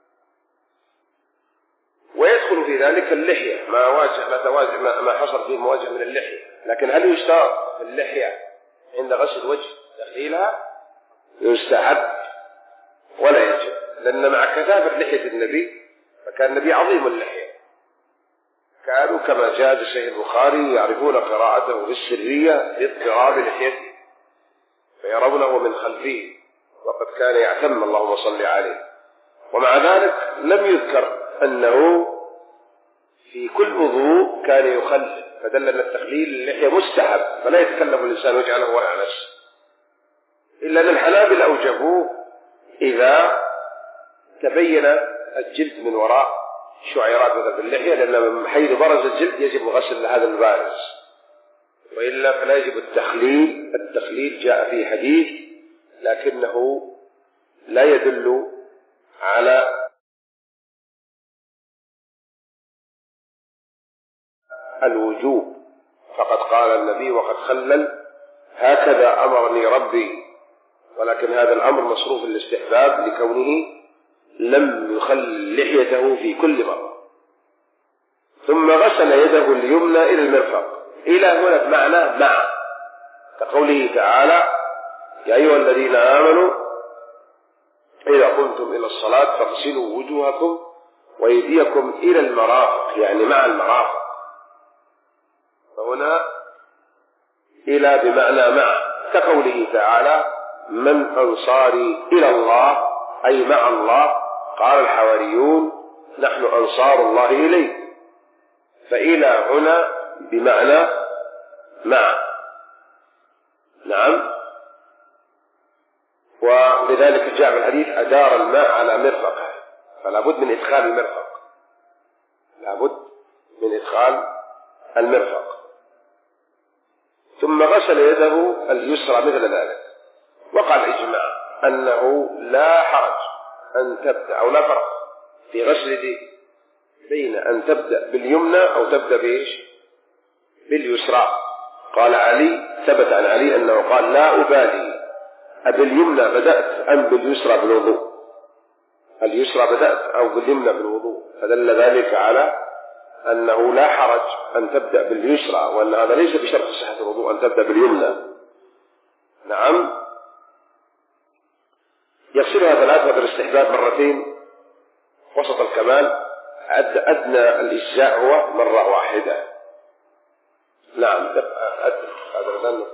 ويدخل في ذلك اللحية ما حصل فيه مواجهة من اللحية. لكن هل يشترط في اللحية عند غسل الوجه تخليلها؟ يستحب ولا يجب، لأن مع كثافة لحية النبي، فكان النبي عظيم اللحية، كانوا كما جاء في صحيح البخاري يعرفون قراءته في السرية باضطراب لحيته فيرونه من خلفه، وقد كان يعتم اللهم صل عليه. ومع ذلك لم يذكر أنه في كل وضوء كان يخلل، فدل أن التخليل اللحية مستحب، فلا يتكلف الإنسان ويجعله وقع نفسه. إلا أن الحنابلة أوجبوه إذا تبين الجلد من وراء شعيرات مثل اللحية، لأن من حيث برز الجلد يجب غسل هذا البارز، وإلا فلا يجب التخليل. التخليل جاء في حديث لكنه لا يدل على الوجوب، فقد قال النبي وقد خلل هكذا أمرني ربي، ولكن هذا الأمر مصروف الاستحباب لكونه لم يخلل لحيته في كل مرة. ثم غسل يده اليمنى إلى المرفق. إلى هنا معنى مع، كقوله تعالى: يا أيها الذين آمنوا إذا قمتم إلى الصلاة فاغسلوا وجوهكم وأيديكم إلى المرافق، يعني مع المرافق. فهنا إلى بمعنى مع، كقوله تعالى: من أنصاري إلى الله، أي مع الله. قال الحواريون: نحن أنصار الله إليه. فإلى هنا بمعنى مع. نعم. ولذلك جاء في الحديث: أدار الماء على مرفقه، فلا بد من إدخال المرفق، لا بد من إدخال المرفق. ثم غسل يده اليسرى مثل ذلك. وقع الإجماع أنه لا حرج أن تبدأ أو لا فرق في غسل يديه بين أن تبدأ باليمنى أو تبدأ بإيش؟ باليسرى. قال علي، ثبت عن علي أنه قال: لا أبالي أباليمنى بدأت أم باليسرى بالوضوء، اليسرى بدأت أو باليمنى بالوضوء، فدل ذلك على أنه لا حرج أن تبدأ باليسرى، وأن هذا ليس بشرط صحة الوضوء أن تبدأ باليمنى. نعم. يغسلها ثلاث، وفي الاستحباب مرتين وسط الكمال، أدنى الإجزاء هو مرة واحدة. نعم. هذا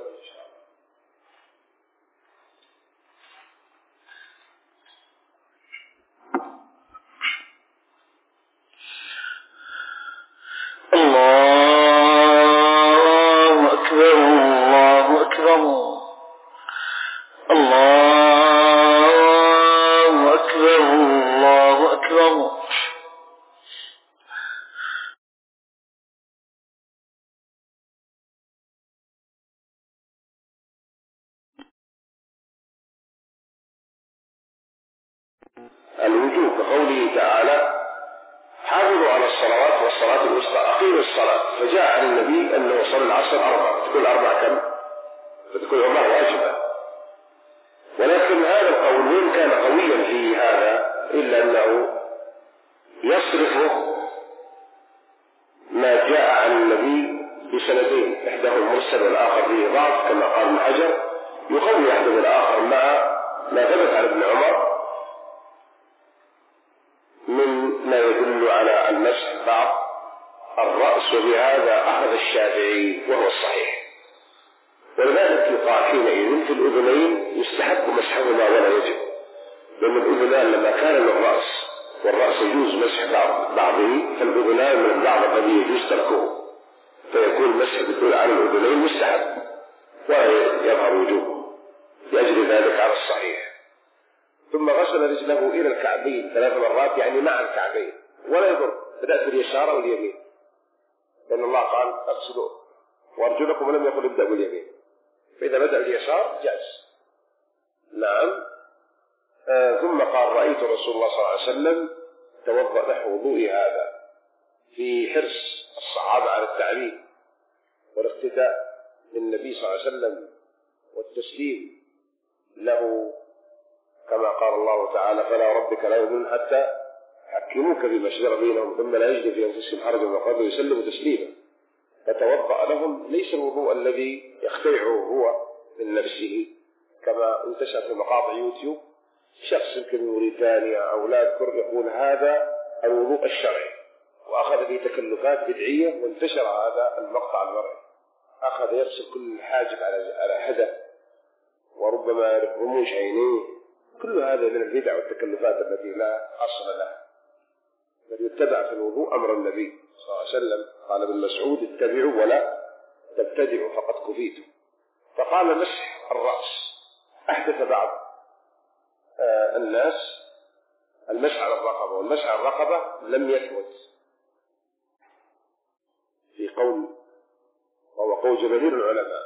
الله أكبر الله أكبر الله أكبر الله أكبر. الوجوب كقوله تعالى: حافظوا على الصلوات والصلاة الوسطى، أقيموا الصلاة. فجاء عن النبي أنه صلى العصر 4، فتكون 4 كم؟ فتكون 4 واجبة. ولكن هذا القول وإن كان قويا في هذا إلا أنه يصرف ما جاء عن النبي بسندين، إحداهما مرسل والآخر فيه ضعف كما قال ابن حجر، يقوي أحد الآخر مع ما ثبت عن ابن عمر من ما يدل على المسح بعض الرأس، وبهذا أخذ الشافعي وهو الصحيح. ولذلك يقال حينئذ في الأذنين يستحب مسحهما ولا يجب، لأن الأذنان لما كان للرأس والرأس يجوز مسح بعضه، فالأذنان من البعض الذي يجوز تركه، فيكون المسح على الأذنين مستحب ويظهر وجوبه لأجل ذلك على الصحيح. ثم غسل رجله إلى الكعبين 3 مرات، يعني مع الكعبين، ولا يضر بدأت باليسار أو اليمين، لأن الله قال: اغسلوا وأرجلكم، ولم يقل ابدأ باليمين، فإذا بدأ اليسار جاز. نعم. ثم قال: رأيت رسول الله صلى الله عليه وسلم توضأ نحو وضوء هذا، في حرص الصحابة على التعليم والاقتداء بالنبي صلى الله عليه وسلم والتسليم له، كما قال الله تعالى: فلا ربك لا يؤمنون حتى يحكموك فيما شجر بينهم ثم لا يجد في أنفسهم حرجا مما قضوا ويسلموا تسليما. فتوضأ لهم ليس الوضوء الذي يخترعه هو من نفسه كما انتشر في مقاطع يوتيوب، شخص يمكن موريتانيا أو لا أذكر يقول هذا الوضوء الشرعي، وأخذ به تكلفات بدعية، وانتشر هذا المقطع المرئي، أخذ يغسل كل حاجب على حدث، وربما رموش عينيه. كل هذا من البدع والتكلفات التي لا أصل لها، بل يتبع في الوضوء أمر النبي صلى الله عليه وسلم. قال ابن مسعود: اتبعوا ولا تبتدعوا فقد كفيتم. فقال: مسح الرأس. أحدث بعض الناس المسح على الرقبة، والمسح على الرقبة لم يثبت في قول، وهو قول جماهير العلماء،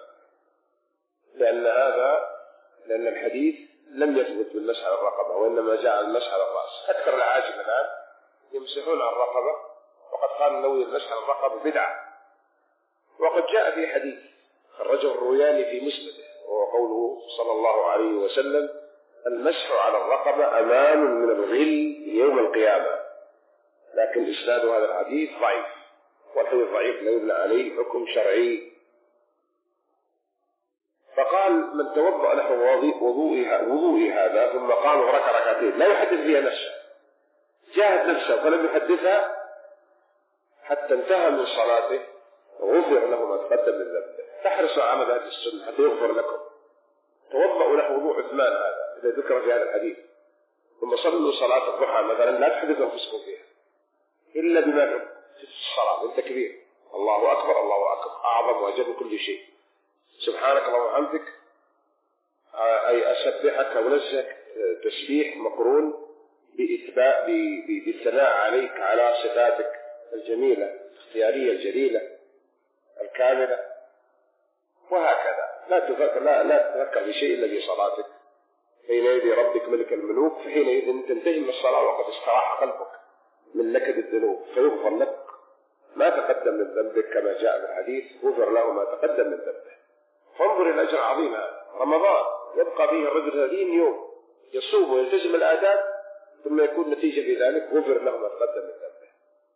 لأن الحديث لم يثبت بالمسح على الرقبة، وإنما جاء المسح على الرأس. أكثر العاجم الآن يمسحون على الرقبة، وقد قال النووي: المسح على الرقبة بدعة. وقد جاء في حديث خرجه الروياني في مسنده، وهو قوله صلى الله عليه وسلم: المسح على الرقبة أمان من الغل يوم القيامة. لكن إسناد هذا الحديث ضعيف، والحديث ضعيف لا يبنى عليه حكم شرعي. فقال من توضأ نحو وضوئي هذا ثم قام وركع ركعتين لا يحدث بها نفسه، جاهد نفسه فلم يحدثها حتى انتهى من صلاته غفر له ما تقدم من ذنبه. فاحرصوا على هذه السنة حتى يغفر لكم. توضأوا نحو وضوء عثمان هذا إذا ذكر في هذا الحديث، ثم صلوا صلاة الضحى مثلا لا تحدثوا أنفسكم فيها إلا بما في الصلاة بالتكبير، الله أكبر الله أكبر أعظم وأجل كل شيء، سبحانك اللهم وبحمدك، أي أسبحك ونزهك تسبيح مقرون بالثناء عليك على صفاتك الجميلة الاختيارية الجليلة الكاملة، وهكذا لا تفكر بشيء إلا في صلاتك حين يدي ربك ملك الملوك، فحينئذ تنتهي من الصلاة وقد استراح قلبك من نكد الذنوب فيغفر لك ما تقدم من ذنبك كما جاء في الحديث غفر له ما تقدم من ذنبه. فانظر إلى الأجر العظيم هذا. رمضان يبقى فيه الرجل 30 يوم يصوم ويلتزم الآداب ثم يكون نتيجة في ذلك غفر له ما تقدم من ذنبه.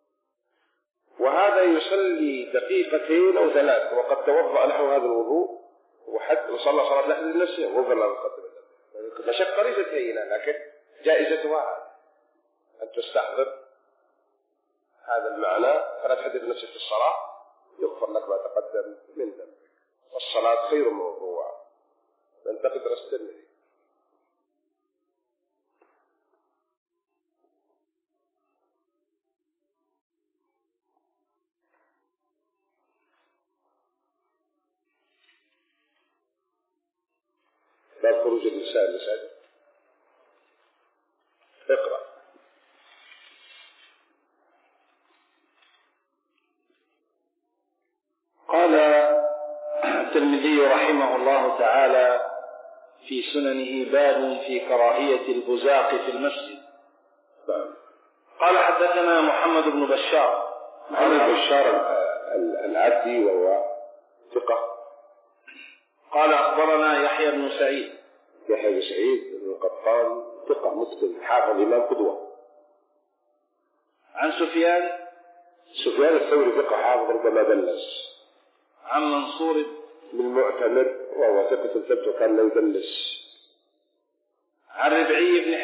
وهذا يصلي دقيقتين أو 3 وقد توضأ نحو هذا الوضوء وصلى صلاة لحد لنفسه غفر له ما تقدم من ذنبه. مشقة ليست هينة لكن جائزتها أن تستحضر هذا المعنى فلا تحدث نفسك في الصلاة يغفر لك ما تقدم من ذنبك. والصلاة خير موضوع ننتقد درس الترمذي. باب خروج النساء المساجد. اقرأ. قال الترمذي رحمه الله تعالى في سننه باب في كراهية البزاق في المسجد. قال حدثنا محمد بن بشار العبدي وهو ثقة. قال أخبرنا يحيى بن سعيد بن القطان ثقة متقن حافظ إمام قدوة. عن سفيان الثوري ثقة حافظ ربما دلس. عن منصور بن المعتمر وهو ثقة ثبت وكان لا يدلس. عن ربعي بن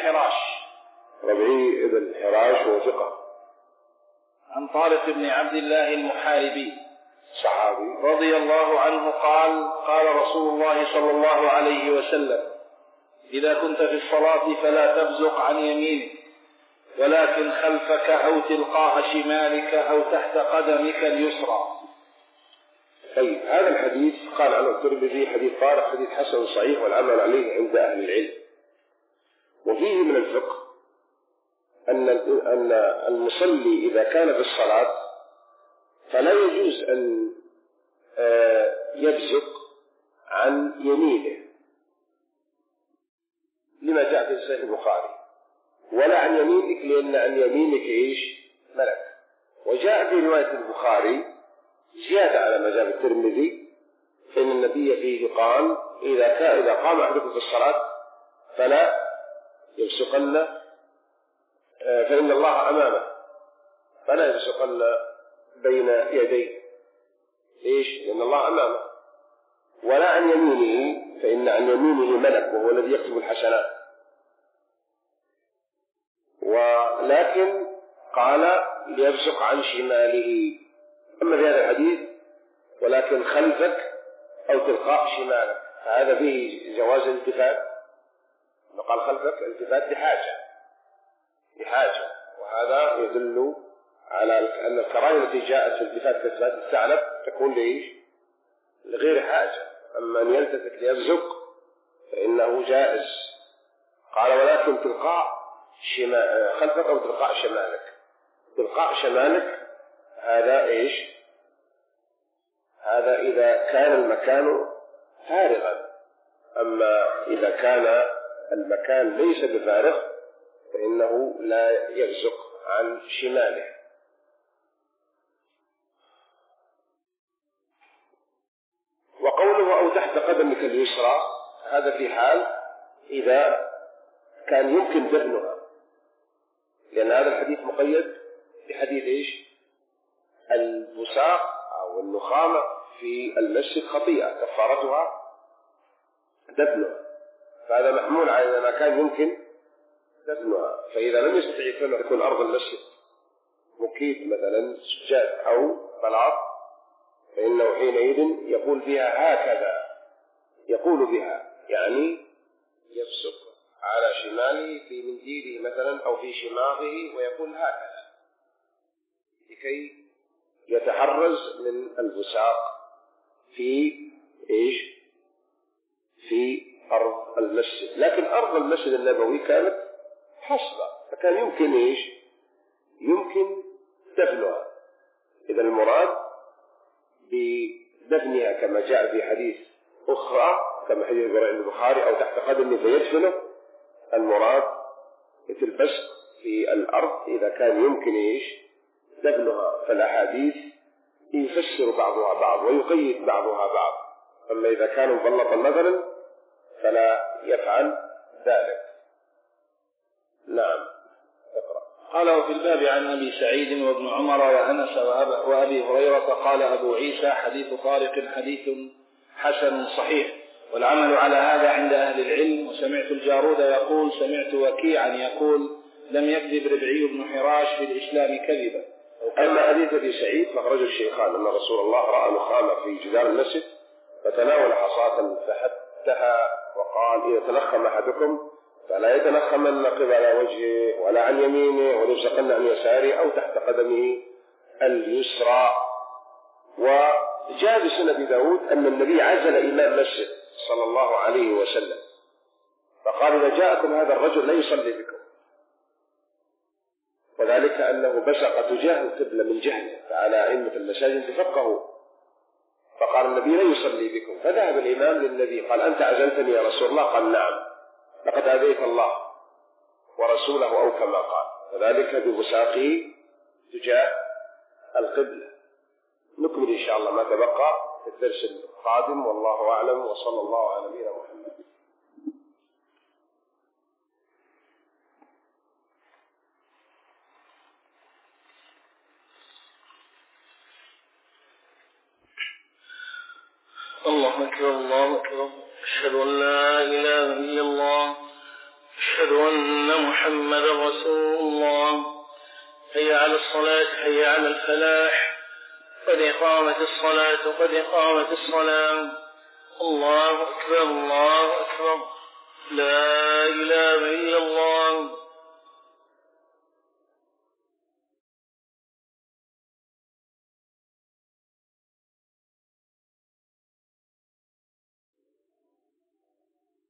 حراش وهو ثقة. عن طارق بن عبد الله المحاربي صحابي رضي الله عنه قال قال رسول الله صلى الله عليه وسلم إذا كنت في الصلاة فلا تبزق عن يمينك ولكن خلفك أو تلقاء شمالك أو تحت قدمك اليسرى. طيب هذا الحديث قال عنه الترمذي حديث طارق حديث حسن صحيح والعمل عليه عند أهل العلم. وفيه من الفقه أن المصلي إذا كان في الصلاة فلا يجوز أن يبزق عن يمينه لما جاء في صحيح البخاري، ولا عن يمينك لأن عن يمينك ملك. وجاء في رواية البخاري زيادة على ما جاء في الترمذي فإن النبي فيه قال إذا قام أحدكم في الصلاة فلا يبصقن فإن الله أمامه فلا يبصقن بين يديه لأن الله أمامه، ولا عن يمينه فإن عن يمينه ملك وهو الذي يكتب الحسنات. ولكن قال ليبصق عن شماله. أما في هذا الحديث ولكن خلفك أو تلقاء شمالك فهذا فيه جواز الالتفات. قال خلفك التفات بحاجة وهذا يدل على أن الكراهية التي جاءت في التفات كالتفات الثعلب تكون لغير حاجة. أما أن يلتفت ليبزق فإنه جائز. قال ولكن تلقاء خلفك أو تلقاء شمالك هذا هذا إذا كان المكان فارغا. أما إذا كان المكان ليس بفارغ فإنه لا يبزق عن شماله. وقوله أو تحت قدمك اليسرى هذا في حال إذا كان يمكن دفنها، لأن هذا الحديث مقيد بحديث البساق أو النخامة في المسجد خطيئة كفارتها دفنها، فهذا محمول على ما كان يمكن دفنها. فإذا لم يستطع يدفنها تكون أرض المسجد مكيف مثلا سجاد أو بلاط، فإنه حينئذ يقول بها هكذا، يقول بها يعني يبصق على شماله في منديله مثلا أو في شماغه ويقول هكذا لكي يتحرز من البساق في إيش؟ في أرض المسجد. لكن أرض المسجد النبوي كانت حصبة، فكان يمكن إيش؟ يمكن دفنها. إذا المراد بدفنها كما جاء في حديث أخرى كما حديث البخاري أو تحت قدمه فيدفنه، المراد مثل بسط في الأرض إذا كان يمكن إيش؟ دفنها. فالأحاديث يفسر بعضها بعض ويقيد بعضها بعض، أما إذا كان مبلطا مثلا فلا يفعل ذلك. نعم. قال وفي الباب عن أبي سعيد وابن عمر وأنس وأبي هريرة قال أبو عيسى حديث طارق حديث حسن صحيح، والعمل على هذا عند أهل العلم. وسمعت الجارود يقول سمعت وكيعا يقول لم يكذب ربعي بن حراش في الإسلام كذبا. أما حديث أبي سعيد فأخرجه الشيخان أن رسول الله رأى نخامة في جدار المسجد فتناول حصاة فحتها وقال إذا تنخم أحدكم فلا يتنخمن قبل وجهه ولا عن يمينه وليبصقن عن يساره أو تحت قدمه اليسرى. وجاء بسنة أبي داود أن النبي عزل إمام مسجد صلى الله عليه وسلم فقال إذا جاءكم هذا الرجل لا يصلي بكم، وذلك أنه بصق تجاه القبلة من جهله، فعلى أئمة المساجد تفقهوا. فقال النبي لا يصلي بكم، فذهب الإمام للنبي قال أنت عزلتني يا رسول الله؟ قال نعم، لقد أذيت الله ورسوله أو كما قال، وذلك ببصاقه تجاه القبلة. نكمل إن شاء الله ما تبقى في الدرس القادم، والله أعلم، وصلى الله على نبينا محمد. الله أكبر الله أكبر، أشهد أن لا إله إلا الله، أشهد أن محمدا رسول الله. حي على الصلاة حي على الفلاح، قد قامت الصلاة قد قامت الصلاة. الله أكبر الله أكبر، لا إله إلا الله.